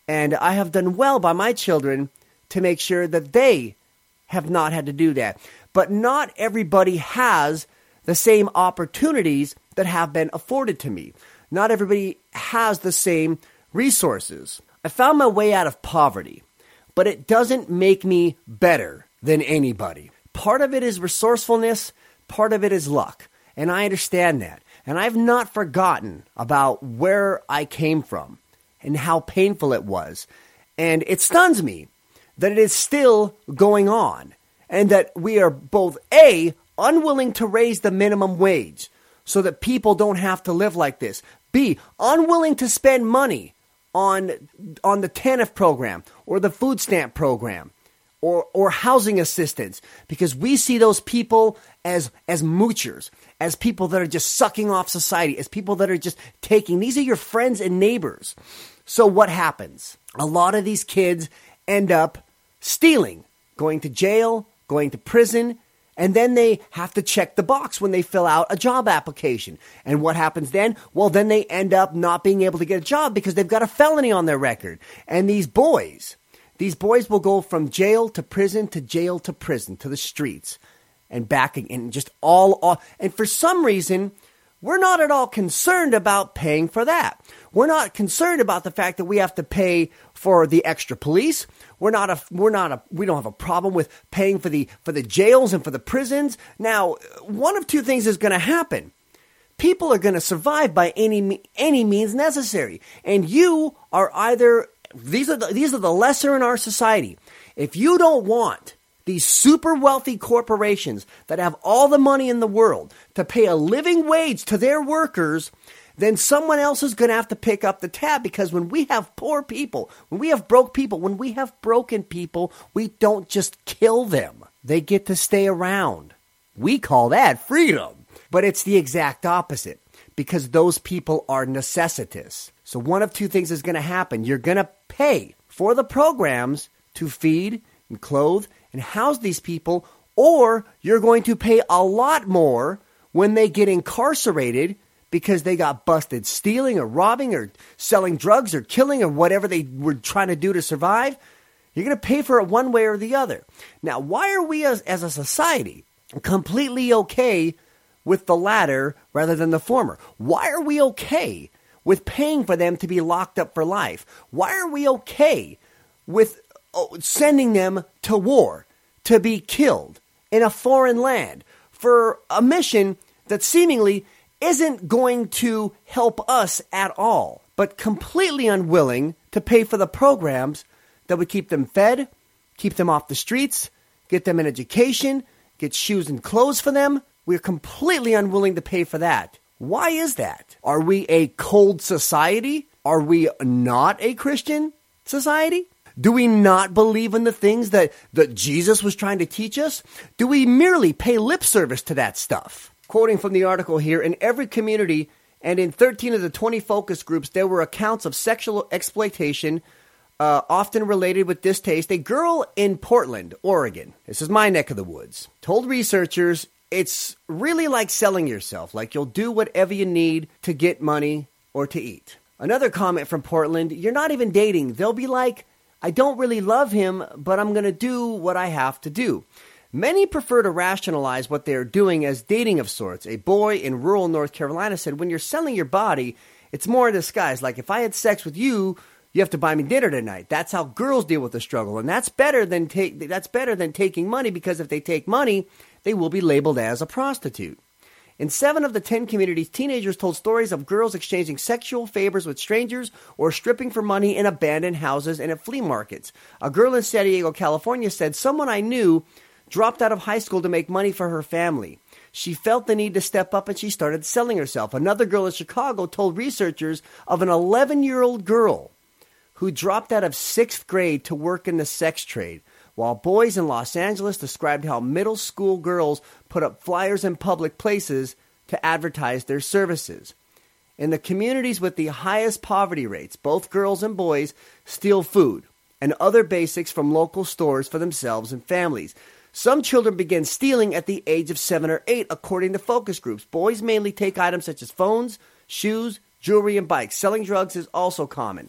Speaker 2: And I have done well by my children to make sure that they have not had to do that. But not everybody has the same opportunities that have been afforded to me. Not everybody has the same resources. I found my way out of poverty, but it doesn't make me better than anybody. Part of it is resourcefulness, part of it is luck, and I understand that. And I've not forgotten about where I came from and how painful it was. And it stuns me that it is still going on and that we are both A, unwilling to raise the minimum wage so that people don't have to live like this. B, unwilling to spend money on on the TANF program or the food stamp program or or housing assistance, because we see those people as as moochers, as people that are just sucking off society, as people that are just taking. These are your friends and neighbors. So what happens? A lot of these kids end up stealing, going to jail, going to prison, and then they have to check the box when they fill out a job application. And what happens then? Well, then they end up not being able to get a job because they've got a felony on their record. And these boys, these boys will go from jail to prison to jail to prison to the streets and back and just all, all. And for some reason, we're not at all concerned about paying for that. We're not concerned about the fact that we have to pay for the extra police. We're not a, we're not a, we don't have a problem with paying for the, for the jails and for the prisons. Now, one of two things is going to happen. People are going to survive by any, any means necessary. And you are either, these are the, these are the lesser in our society. If you don't want these super wealthy corporations that have all the money in the world to pay a living wage to their workers, then someone else is going to have to pick up the tab, because when we have poor people, when we have broke people, when we have broken people, we don't just kill them. They get to stay around. We call that freedom. But it's the exact opposite, because those people are necessitous. So one of two things is going to happen. You're going to pay for the programs to feed and clothe and house these people, or you're going to pay a lot more when they get incarcerated because they got busted stealing or robbing or selling drugs or killing or whatever they were trying to do to survive. You're going to pay for it one way or the other. Now, why are we as, as a society completely okay with the latter rather than the former? Why are we okay with paying for them to be locked up for life? Why are we okay with oh, sending them to war, to be killed in a foreign land for a mission that seemingly isn't going to help us at all, but completely unwilling to pay for the programs that would keep them fed, keep them off the streets, get them an education, get shoes and clothes for them? We're completely unwilling to pay for that. Why is that? Are we a cold society? Are we not a Christian society? Do we not believe in the things that, that Jesus was trying to teach us? Do we merely pay lip service to that stuff? Quoting from the article here, in every community and in thirteen of the twenty focus groups, there were accounts of sexual exploitation, uh, often related with distaste. A girl in Portland, Oregon, this is my neck of the woods, told researchers it's really like selling yourself, like you'll do whatever you need to get money or to eat. Another comment from Portland, you're not even dating. They'll be like, I don't really love him, but I'm going to do what I have to do. Many prefer to rationalize what they are doing as dating of sorts. A boy in rural North Carolina said, when you're selling your body, it's more in disguise. Like, if I had sex with you, you have to buy me dinner tonight. That's how girls deal with the struggle. And that's better than take, that's better than taking money, because if they take money, they will be labeled as a prostitute. In seven of the ten communities, teenagers told stories of girls exchanging sexual favors with strangers or stripping for money in abandoned houses and at flea markets. A girl in San Diego, California said, someone I knew dropped out of high school to make money for her family. She felt the need to step up and she started selling herself. Another girl in Chicago told researchers of an eleven-year-old girl who dropped out of sixth grade to work in the sex trade, while boys in Los Angeles described how middle school girls put up flyers in public places to advertise their services. In the communities with the highest poverty rates, both girls and boys steal food and other basics from local stores for themselves and families. Some children begin stealing at the age of seven or eight, according to focus groups. Boys mainly take items such as phones, shoes, jewelry, and bikes. Selling drugs is also common.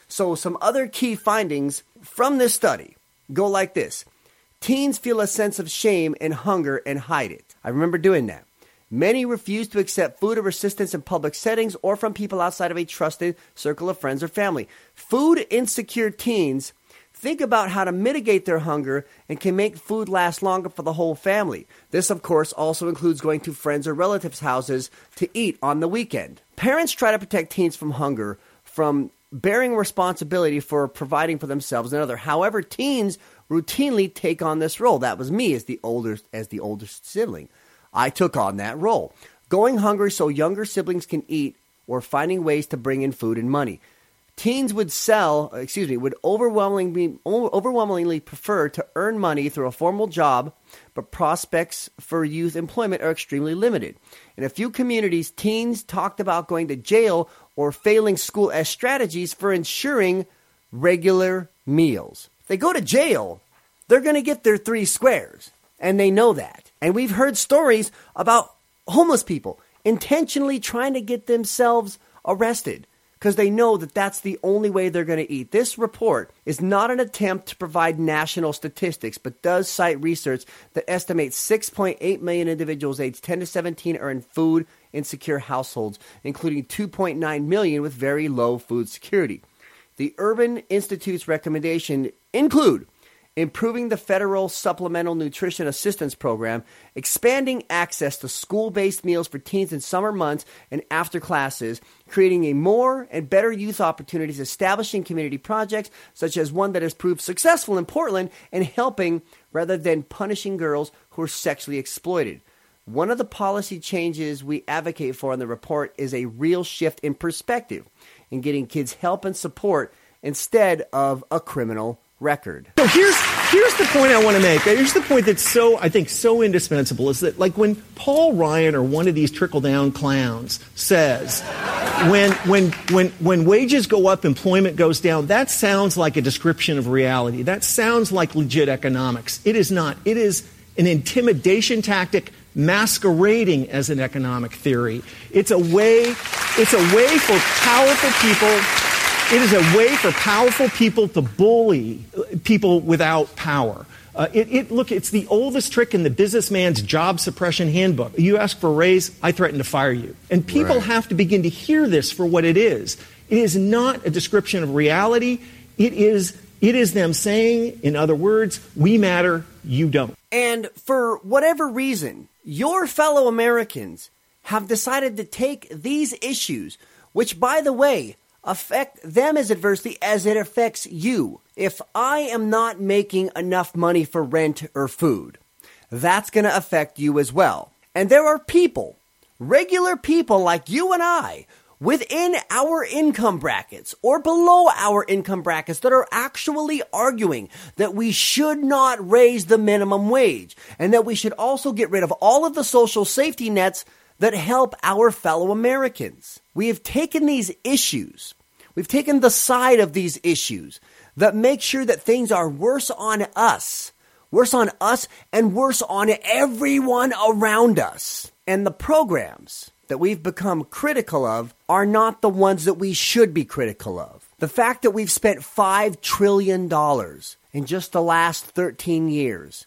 Speaker 2: So some other key findings from this study go like this. Teens feel a sense of shame and hunger and hide it. I remember doing that. Many refuse to accept food or assistance in public settings or from people outside of a trusted circle of friends or family. Food insecure teens think about how to mitigate their hunger and can make food last longer for the whole family. This, of course, also includes going to friends or relatives' houses to eat on the weekend. Parents try to protect teens from hunger, from bearing responsibility for providing for themselves and others. However, teens routinely take on this role. That was me as the older, as the oldest sibling. I took on that role, going hungry so younger siblings can eat or finding ways to bring in food and money. Teens would sell, excuse me, would overwhelmingly, overwhelmingly prefer to earn money through a formal job, but prospects for youth employment are extremely limited. In a few communities, teens talked about going to jail or failing school as strategies for ensuring regular meals. If they go to jail, they're going to get their three squares, and they know that. And we've heard stories about homeless people intentionally trying to get themselves arrested because they know that that's the only way they're going to eat. This report is not an attempt to provide national statistics, but does cite research that estimates six point eight million individuals aged ten to seventeen are in food insecure households, including two point nine million with very low food security. The Urban Institute's recommendations include improving the federal Supplemental Nutrition Assistance Program, expanding access to school-based meals for teens in summer months and after classes, creating a more and better youth opportunities, establishing community projects such as one that has proved successful in Portland, and helping rather than punishing girls who are sexually exploited. One of the policy changes we advocate for in the report is a real shift in perspective in getting kids help and support instead of a criminal record.
Speaker 11: So here's here's the point I want to make. Here's the point that's so, I think, so indispensable is that, like, when Paul Ryan or one of these trickle-down clowns says, when when when when wages go up, employment goes down, that sounds like a description of reality. That sounds like legit economics. It is not. It is an intimidation tactic masquerading as an economic theory. It's a way, it's a way for powerful people It is a way for powerful people to bully people without power. Uh, it, it, look, it's the oldest trick in the businessman's job suppression handbook. You ask for a raise, I threaten to fire you. And people right. have to begin to hear this for what it is. It is not a description of reality. It is, it is them saying, in other words, we matter, you don't.
Speaker 2: And for whatever reason, your fellow Americans have decided to take these issues, which, by the way, affect them as adversely as it affects you. If I am not making enough money for rent or food, that's going to affect you as well. And there are people, regular people like you and I, within our income brackets or below our income brackets that are actually arguing that we should not raise the minimum wage and that we should also get rid of all of the social safety nets that help our fellow Americans. We have taken these issues, we've taken the side of these issues that make sure that things are worse on us, worse on us and worse on everyone around us. And the programs that we've become critical of are not the ones that we should be critical of. The fact that we've spent five trillion dollars in just the last thirteen years,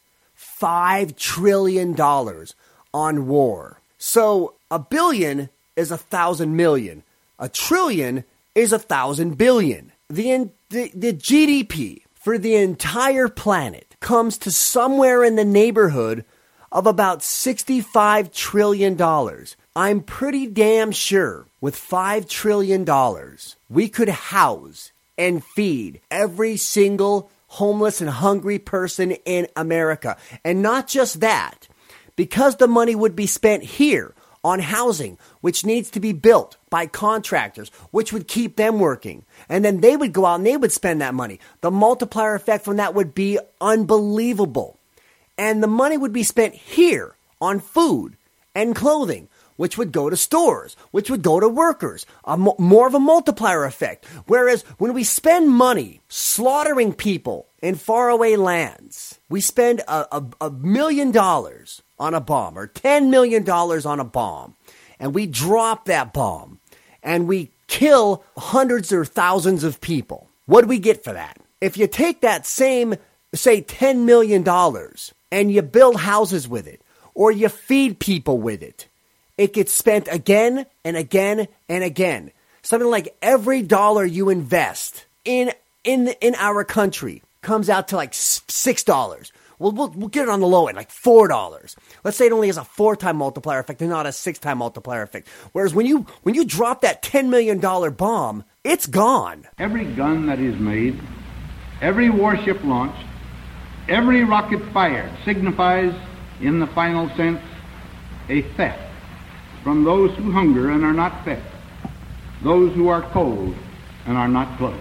Speaker 2: five trillion dollars on war. So a billion is a thousand million. A trillion is a thousand billion. The, the, the G D P for the entire planet comes to somewhere in the neighborhood of about sixty-five trillion dollars. I'm pretty damn sure with five trillion dollars, we could house and feed every single homeless and hungry person in America. And not just that. Because the money would be spent here on housing, which needs to be built by contractors, which would keep them working. And then they would go out and they would spend that money. The multiplier effect from that would be unbelievable. And the money would be spent here on food and clothing, which would go to stores, which would go to workers, a mo- more of a multiplier effect. Whereas when we spend money slaughtering people in faraway lands, we spend a, a, a million dollars on a bomb or ten million dollars on a bomb, and we drop that bomb and we kill hundreds or thousands of people. What do we get for that? If you take that same, say, ten million dollars and you build houses with it, or you feed people with it, it gets spent again and again and again. Something like every dollar you invest in in in our country comes out to like six dollars. We'll, we'll, we'll get it on the low end, like four dollars. Let's say it only has a four-time multiplier effect and not a six-time multiplier effect. Whereas when you when you drop that ten million dollars bomb, it's gone.
Speaker 12: Every gun that is made, every warship launched, every rocket fired signifies, in the final sense, a theft from those who hunger and are not fed, those who are cold and are not clothed.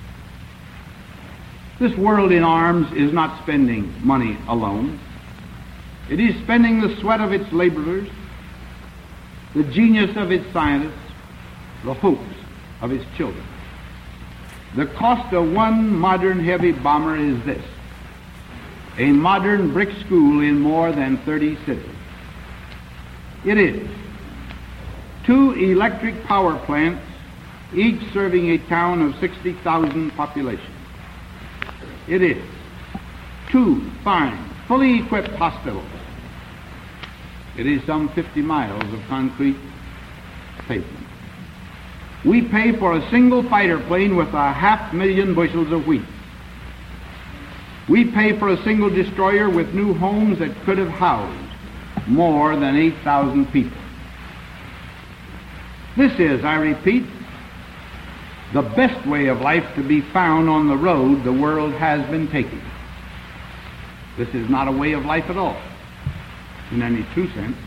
Speaker 12: This world in arms is not spending money alone. It is spending the sweat of its laborers, the genius of its scientists, the hopes of its children. The cost of one modern heavy bomber is this: a modern brick school in more than thirty cities. It is two electric power plants, each serving a town of sixty thousand population. It is two fine, fully equipped hospitals. It is some fifty miles of concrete pavement. We pay for a single fighter plane with a half million bushels of wheat. We pay for a single destroyer with new homes that could have housed more than eight thousand people. This is, I repeat, the best way of life to be found on the road the world has been taking. This is not a way of life at all, in any true sense.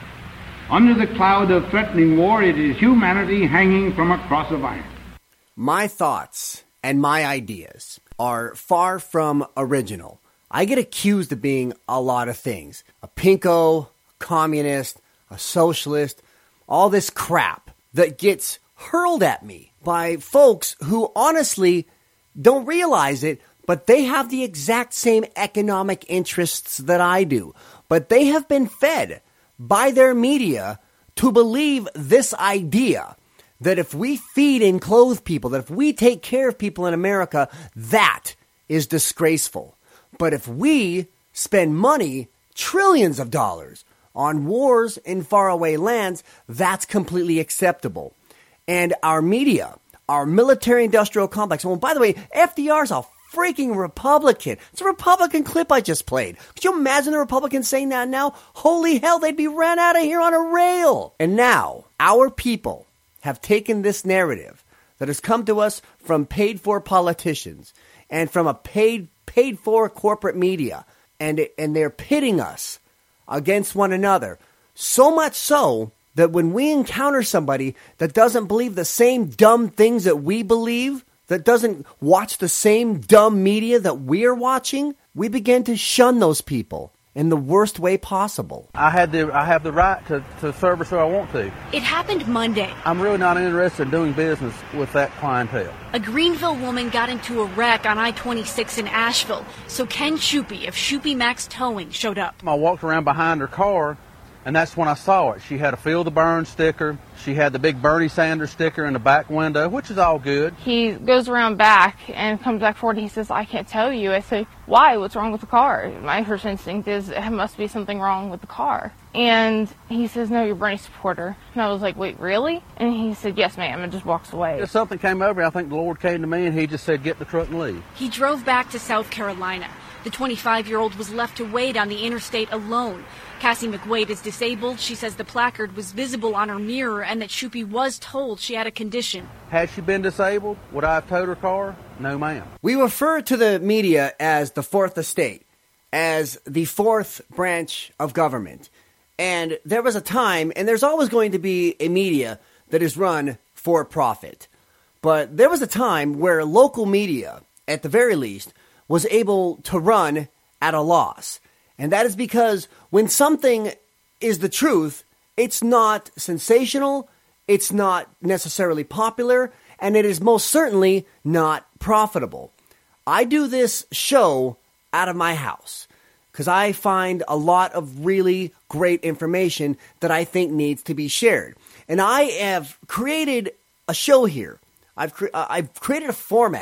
Speaker 12: Under the cloud of threatening war, it is humanity hanging from a cross of iron.
Speaker 2: My thoughts and my ideas are far from original. I get accused of being a lot of things. A pinko, a communist, a socialist, all this crap that gets hurled at me by folks who honestly don't realize it, but they have the exact same economic interests that I do. But they have been fed by their media to believe this idea that if we feed and clothe people, that if we take care of people in America, that is disgraceful. But if we spend money, trillions of dollars, on wars in faraway lands, that's completely acceptable. And our media, our military-industrial complex, well, by the way, F D R's a freaking Republican. It's a Republican clip I just played. Could you imagine the Republicans saying that now? Holy hell, they'd be ran out of here on a rail. And now, our people have taken this narrative that has come to us from paid-for politicians and from a paid, paid-for corporate media, and, and they're pitting us against one another. So much so that when we encounter somebody that doesn't believe the same dumb things that we believe, that doesn't watch the same dumb media that we're watching, we begin to shun those people in the worst way possible.
Speaker 13: I had the I have the right to, to service who I want to.
Speaker 14: It happened Monday.
Speaker 13: I'm really not interested in doing business with that clientele.
Speaker 14: A Greenville woman got into a wreck on I twenty-six in Asheville, so Ken Shupe of Shupe Max Towing showed up.
Speaker 13: I walked around behind her car, and that's when I saw it. She had a Feel the Burn sticker. She had the big Bernie Sanders sticker in the back window, which is all good.
Speaker 15: He goes around back and comes back forward and he says, I can't tell you. I say, why? What's wrong with the car? My first instinct is it must be something wrong with the car. And he says, no, you're a Bernie supporter. And I was like, wait, really? And he said, yes, ma'am, and just walks away.
Speaker 13: If something came over, I think the Lord came to me and he just said, get the truck and leave.
Speaker 14: He drove back to South Carolina. The twenty-five-year-old was left to wait on the interstate alone. Cassie McWade is disabled. She says the placard was visible on her mirror and that Shupe was told she had a condition.
Speaker 13: Had she been disabled, would I have towed her car? No, ma'am.
Speaker 2: We refer to the media as the fourth estate, as the fourth branch of government. And there was a time, and there's always going to be a media that is run for profit. But there was a time where local media, at the very least, was able to run at a loss. And that is because when something is the truth, it's not sensational, it's not necessarily popular, and it is most certainly not profitable. I do this show out of my house because I find a lot of really great information that I think needs to be shared. And I have created a show here. I've, cre- I've created a format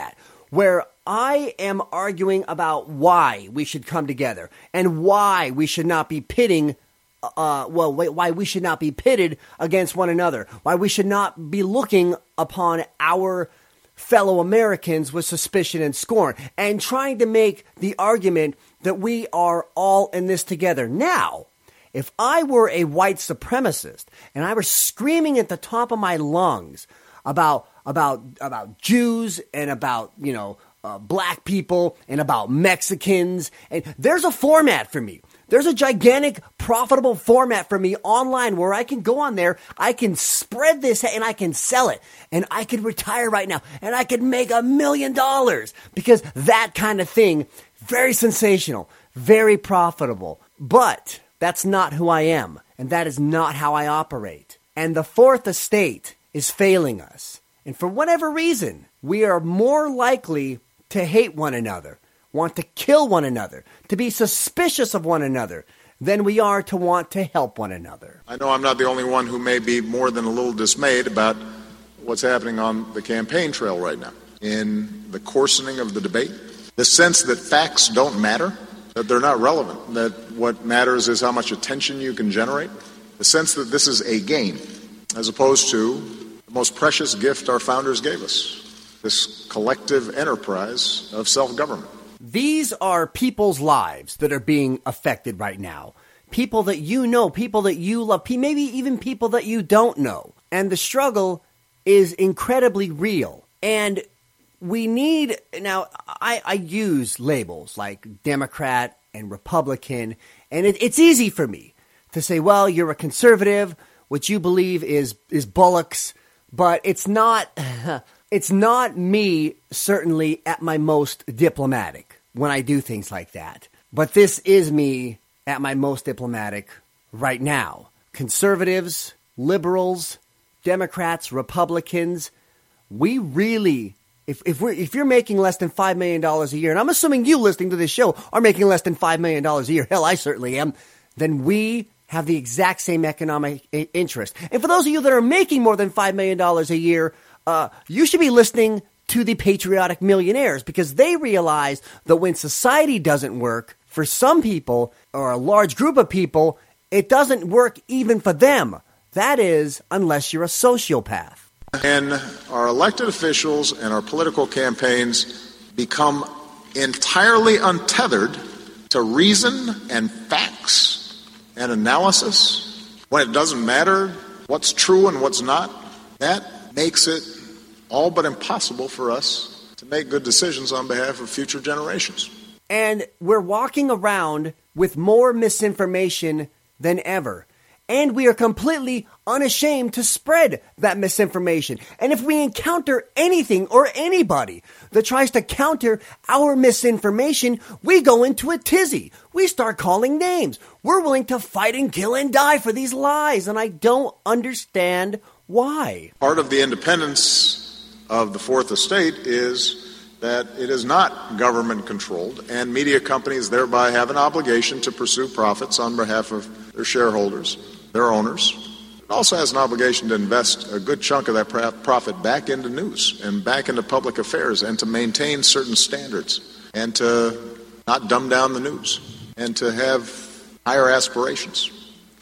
Speaker 2: where I am arguing about why we should come together and why we should not be pitting, uh, well, wait, why we should not be pitted against one another, why we should not be looking upon our fellow Americans with suspicion and scorn, and trying to make the argument that we are all in this together. Now, if I were a white supremacist and I were screaming at the top of my lungs about about about Jews and about, you know, uh, black people and about Mexicans, and there's a format for me. There's a gigantic, profitable format for me online where I can go on there, I can spread this and I can sell it, and I could retire right now and I could make a million dollars because that kind of thing, very sensational, very profitable. But that's not who I am, and that is not how I operate. And the fourth estate is failing us. And for whatever reason, we are more likely to hate one another, want to kill one another, to be suspicious of one another, than we are to want to help one another.
Speaker 16: I know I'm not the only one who may be more than a little dismayed about what's happening on the campaign trail right now. In the coarsening of the debate, the sense that facts don't matter, that they're not relevant, that what matters is how much attention you can generate, the sense that this is a game, as opposed to the most precious gift our founders gave us, this collective enterprise of self-government.
Speaker 2: These are people's lives that are being affected right now. People that you know, people that you love, maybe even people that you don't know. And the struggle is incredibly real. And we need, now, I, I use labels like Democrat and Republican, and it, it's easy for me to say, well, you're a conservative, what you believe is is bollocks, but it's not, it's not me, certainly, at my most diplomatic when I do things like that. But this is me at my most diplomatic right now. Conservatives, liberals, Democrats, Republicans, we really... If if we're if you're making less than five million dollars a year, and I'm assuming you listening to this show are making less than five million dollars a year, hell, I certainly am, then we have the exact same economic I- interest. And for those of you that are making more than five million dollars a year, uh, you should be listening to the patriotic millionaires, because they realize that when society doesn't work for some people or a large group of people, it doesn't work even for them. That is, unless you're a sociopath.
Speaker 16: And our elected officials and our political campaigns become entirely untethered to reason and facts and analysis, when it doesn't matter what's true and what's not, that makes it all but impossible for us to make good decisions on behalf of future generations.
Speaker 2: And we're walking around with more misinformation than ever. And we are completely unashamed to spread that misinformation. And if we encounter anything or anybody that tries to counter our misinformation, we go into a tizzy. We start calling names. We're willing to fight and kill and die for these lies. And I don't understand why.
Speaker 16: Part of the independence of the Fourth Estate is that it is not government controlled, and media companies thereby have an obligation to pursue profits on behalf of their shareholders, their owners. It also has an obligation to invest a good chunk of that profit back into news and back into public affairs, and to maintain certain standards, and to not dumb down the news, and to have higher aspirations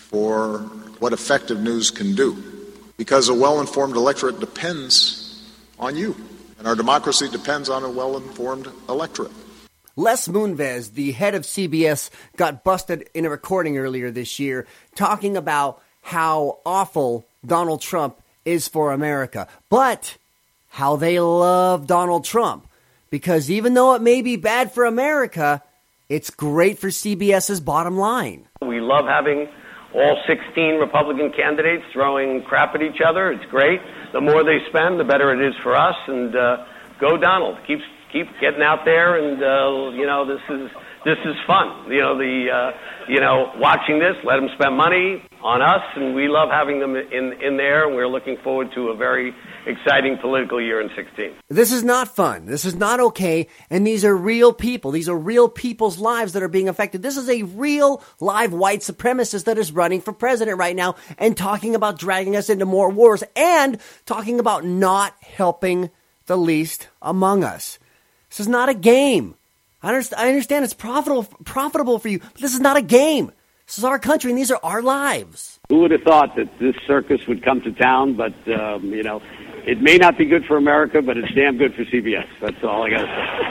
Speaker 16: for what effective news can do. Because a well-informed electorate depends on you, and our democracy depends on a well-informed electorate.
Speaker 2: Les Moonves, the head of C B S, got busted in a recording earlier this year talking about how awful Donald Trump is for America, but how they love Donald Trump. Because even though it may be bad for America, it's great for CBS's bottom line.
Speaker 17: We love having all sixteen Republican candidates throwing crap at each other. It's great. The more they spend, the better it is for us. And uh, go Donald. Keep keep getting out there, and uh, you know this is this is fun. You know the uh, you know watching this. Let them spend money on us, and we love having them in in there. And we're looking forward to a very exciting political year in sixteen.
Speaker 2: This is not fun. This is not okay. And these are real people. These are real people's lives that are being affected. This is a real live white supremacist that is running for president right now and talking about dragging us into more wars and talking about not helping the least among us. This is not a game. I understand, I understand it's profitable profitable for you, but this is not a game. This is our country, and these are our lives.
Speaker 18: Who would have thought that this circus would come to town? But, um, you know, it may not be good for America, but it's damn good for C B S. That's all I got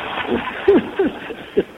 Speaker 18: to say.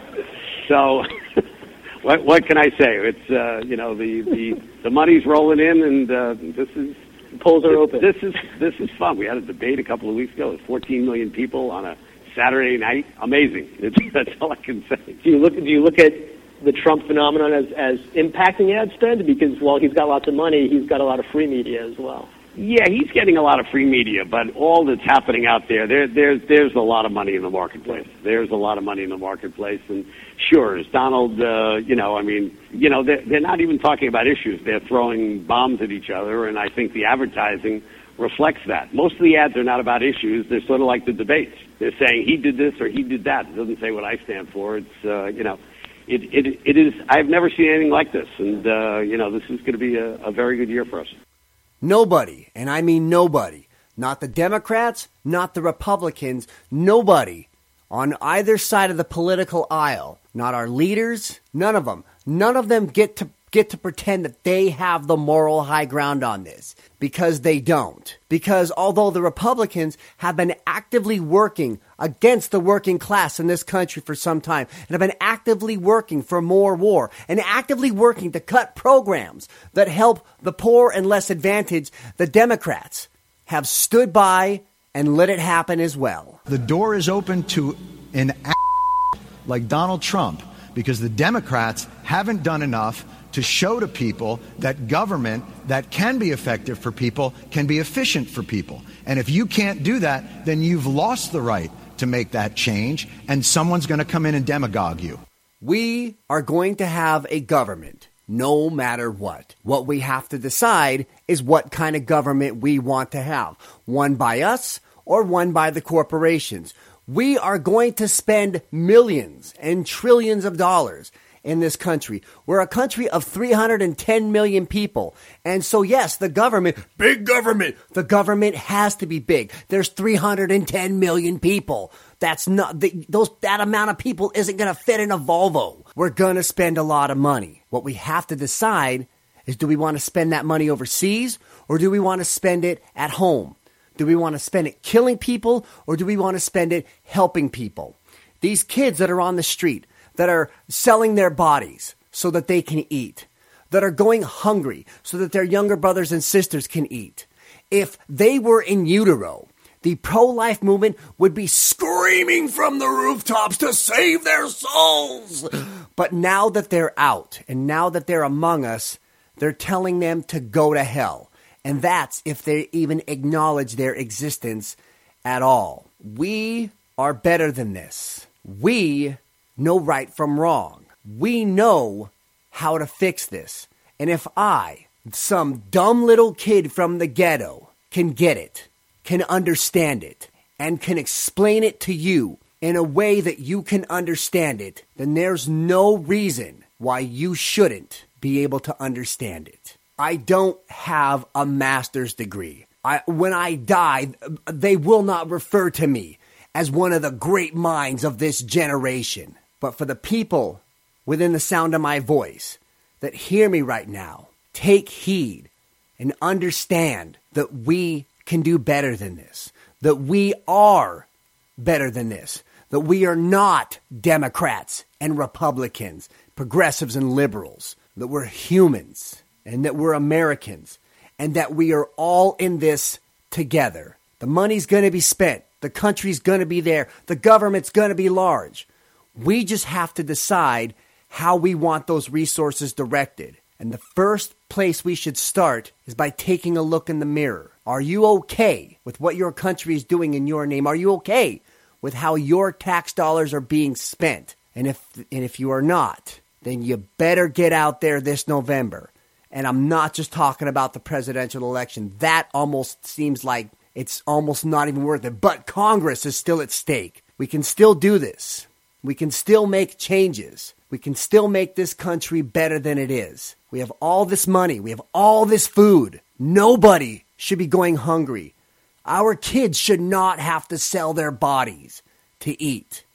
Speaker 18: So, what, what can I say? It's, uh, you know, the, the, the money's rolling in, and uh, this is...
Speaker 19: Polls are open.
Speaker 18: This is this is fun. We had a debate a couple of weeks ago with fourteen million people on a Saturday night. Amazing. It's, that's all I can say.
Speaker 19: Do you look? Do you look at the Trump phenomenon as as impacting ad spend? Because while he's got lots of money, he's got a lot of free media as well.
Speaker 18: Yeah, he's getting a lot of free media, but all that's happening out there, there there's there's a lot of money in the marketplace. There's a lot of money in the marketplace, and sure, is Donald, uh, you know, I mean, you know, they're, they're not even talking about issues. They're throwing bombs at each other, and I think the advertising reflects that. Most of the ads are not about issues. They're sort of like the debates. They're saying he did this or he did that. It doesn't say what I stand for. It's, uh, you know, it, it it is. I've never seen anything like this, and uh, you know, this is going to be a, a very good year for us.
Speaker 2: Nobody, and I mean nobody, not the Democrats, not the Republicans, nobody on either side of the political aisle, not our leaders, none of them, none of them get to get to pretend that they have the moral high ground on this, because they don't. Because although the Republicans have been actively working against the working class in this country for some time, and have been actively working for more war, and actively working to cut programs that help the poor and less advantaged, the Democrats have stood by and let it happen as well.
Speaker 20: The door is open to an a- like Donald Trump, because the Democrats haven't done enough to show to people that government that can be effective for people can be efficient for people. And if you can't do that, then you've lost the right to make that change, and someone's going to come in and demagogue you.
Speaker 2: We are going to have a government no matter what. What we have to decide is what kind of government we want to have. One by us or one by the corporations. We are going to spend millions and trillions of dollars in this country. We're a country of three hundred ten million people. And so, yes, the government, big government, the government has to be big. There's three hundred ten million people. That's not, the, those, that amount of people isn't going to fit in a Volvo. We're going to spend a lot of money. What we have to decide is, do we want to spend that money overseas, or do we want to spend it at home? Do we want to spend it killing people, or do we want to spend it helping people? These kids that are on the street, that are selling their bodies so that they can eat, that are going hungry so that their younger brothers and sisters can eat. If they were in utero, the pro-life movement would be screaming from the rooftops to save their souls. But now that they're out, and now that they're among us, they're telling them to go to hell. And that's if they even acknowledge their existence at all. We are better than this. We know right from wrong. We know how to fix this. And if I, some dumb little kid from the ghetto, can get it, can understand it, and can explain it to you in a way that you can understand it, then there's no reason why you shouldn't be able to understand it. I don't have a master's degree. I, when I die, they will not refer to me as one of the great minds of this generation. But for the people within the sound of my voice that hear me right now, take heed and understand that we can do better than this, that we are better than this, that we are not Democrats and Republicans, progressives and liberals, that we're humans and that we're Americans, and that we are all in this together. The money's going to be spent. The country's going to be there. The government's going to be large. We just have to decide how we want those resources directed. And the first place we should start is by taking a look in the mirror. Are you okay with what your country is doing in your name? Are you okay with how your tax dollars are being spent? And if and if you are not, then you better get out there this November. And I'm not just talking about the presidential election. That almost seems like it's almost not even worth it. But Congress is still at stake. We can still do this. We can still make changes. We can still make this country better than it is. We have all this money. We have all this food. Nobody should be going hungry. Our kids should not have to sell their bodies to eat.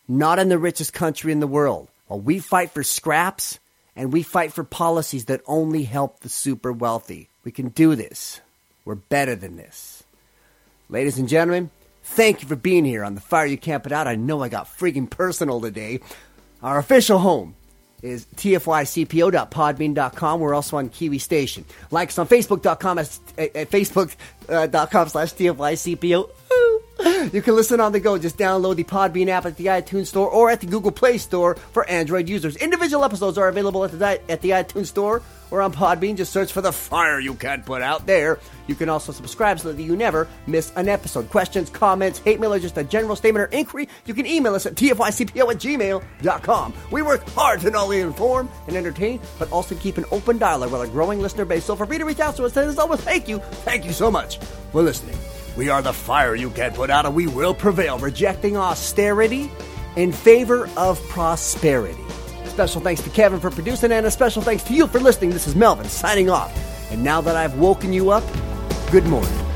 Speaker 2: not in the richest country in the world. While we fight for scraps and we fight for policies that only help the super wealthy. We can do this. We're better than this. Ladies and gentlemen, thank you for being here on The Fire You Can't Put Out. I know I got freaking personal today. Our official home is T F Y C P O dot podbean dot com. We're also on Kiwi Station. Like us on Facebook dot com at, at Facebook dot com slash T F Y C P O. You can listen on the go. Just download the Podbean app at the iTunes Store or at the Google Play Store for Android users. Individual episodes are available at the, at the iTunes Store or on Podbean. Just search for The Fire You Can't Put Out there. You can also subscribe so that you never miss an episode. Questions, comments, hate mail, or just a general statement or inquiry, you can email us at T F Y C P O at gmail dot com. We work hard to not only inform and entertain, but also keep an open dialogue with a growing listener base. So for me to reach out to us, as always, thank you. Thank you so much for listening. We are the fire you can't put out, and we will prevail, rejecting austerity in favor of prosperity. Special thanks to Kevin for producing, and a special thanks to you for listening. This is Melvin signing off. And now that I've woken you up, good morning.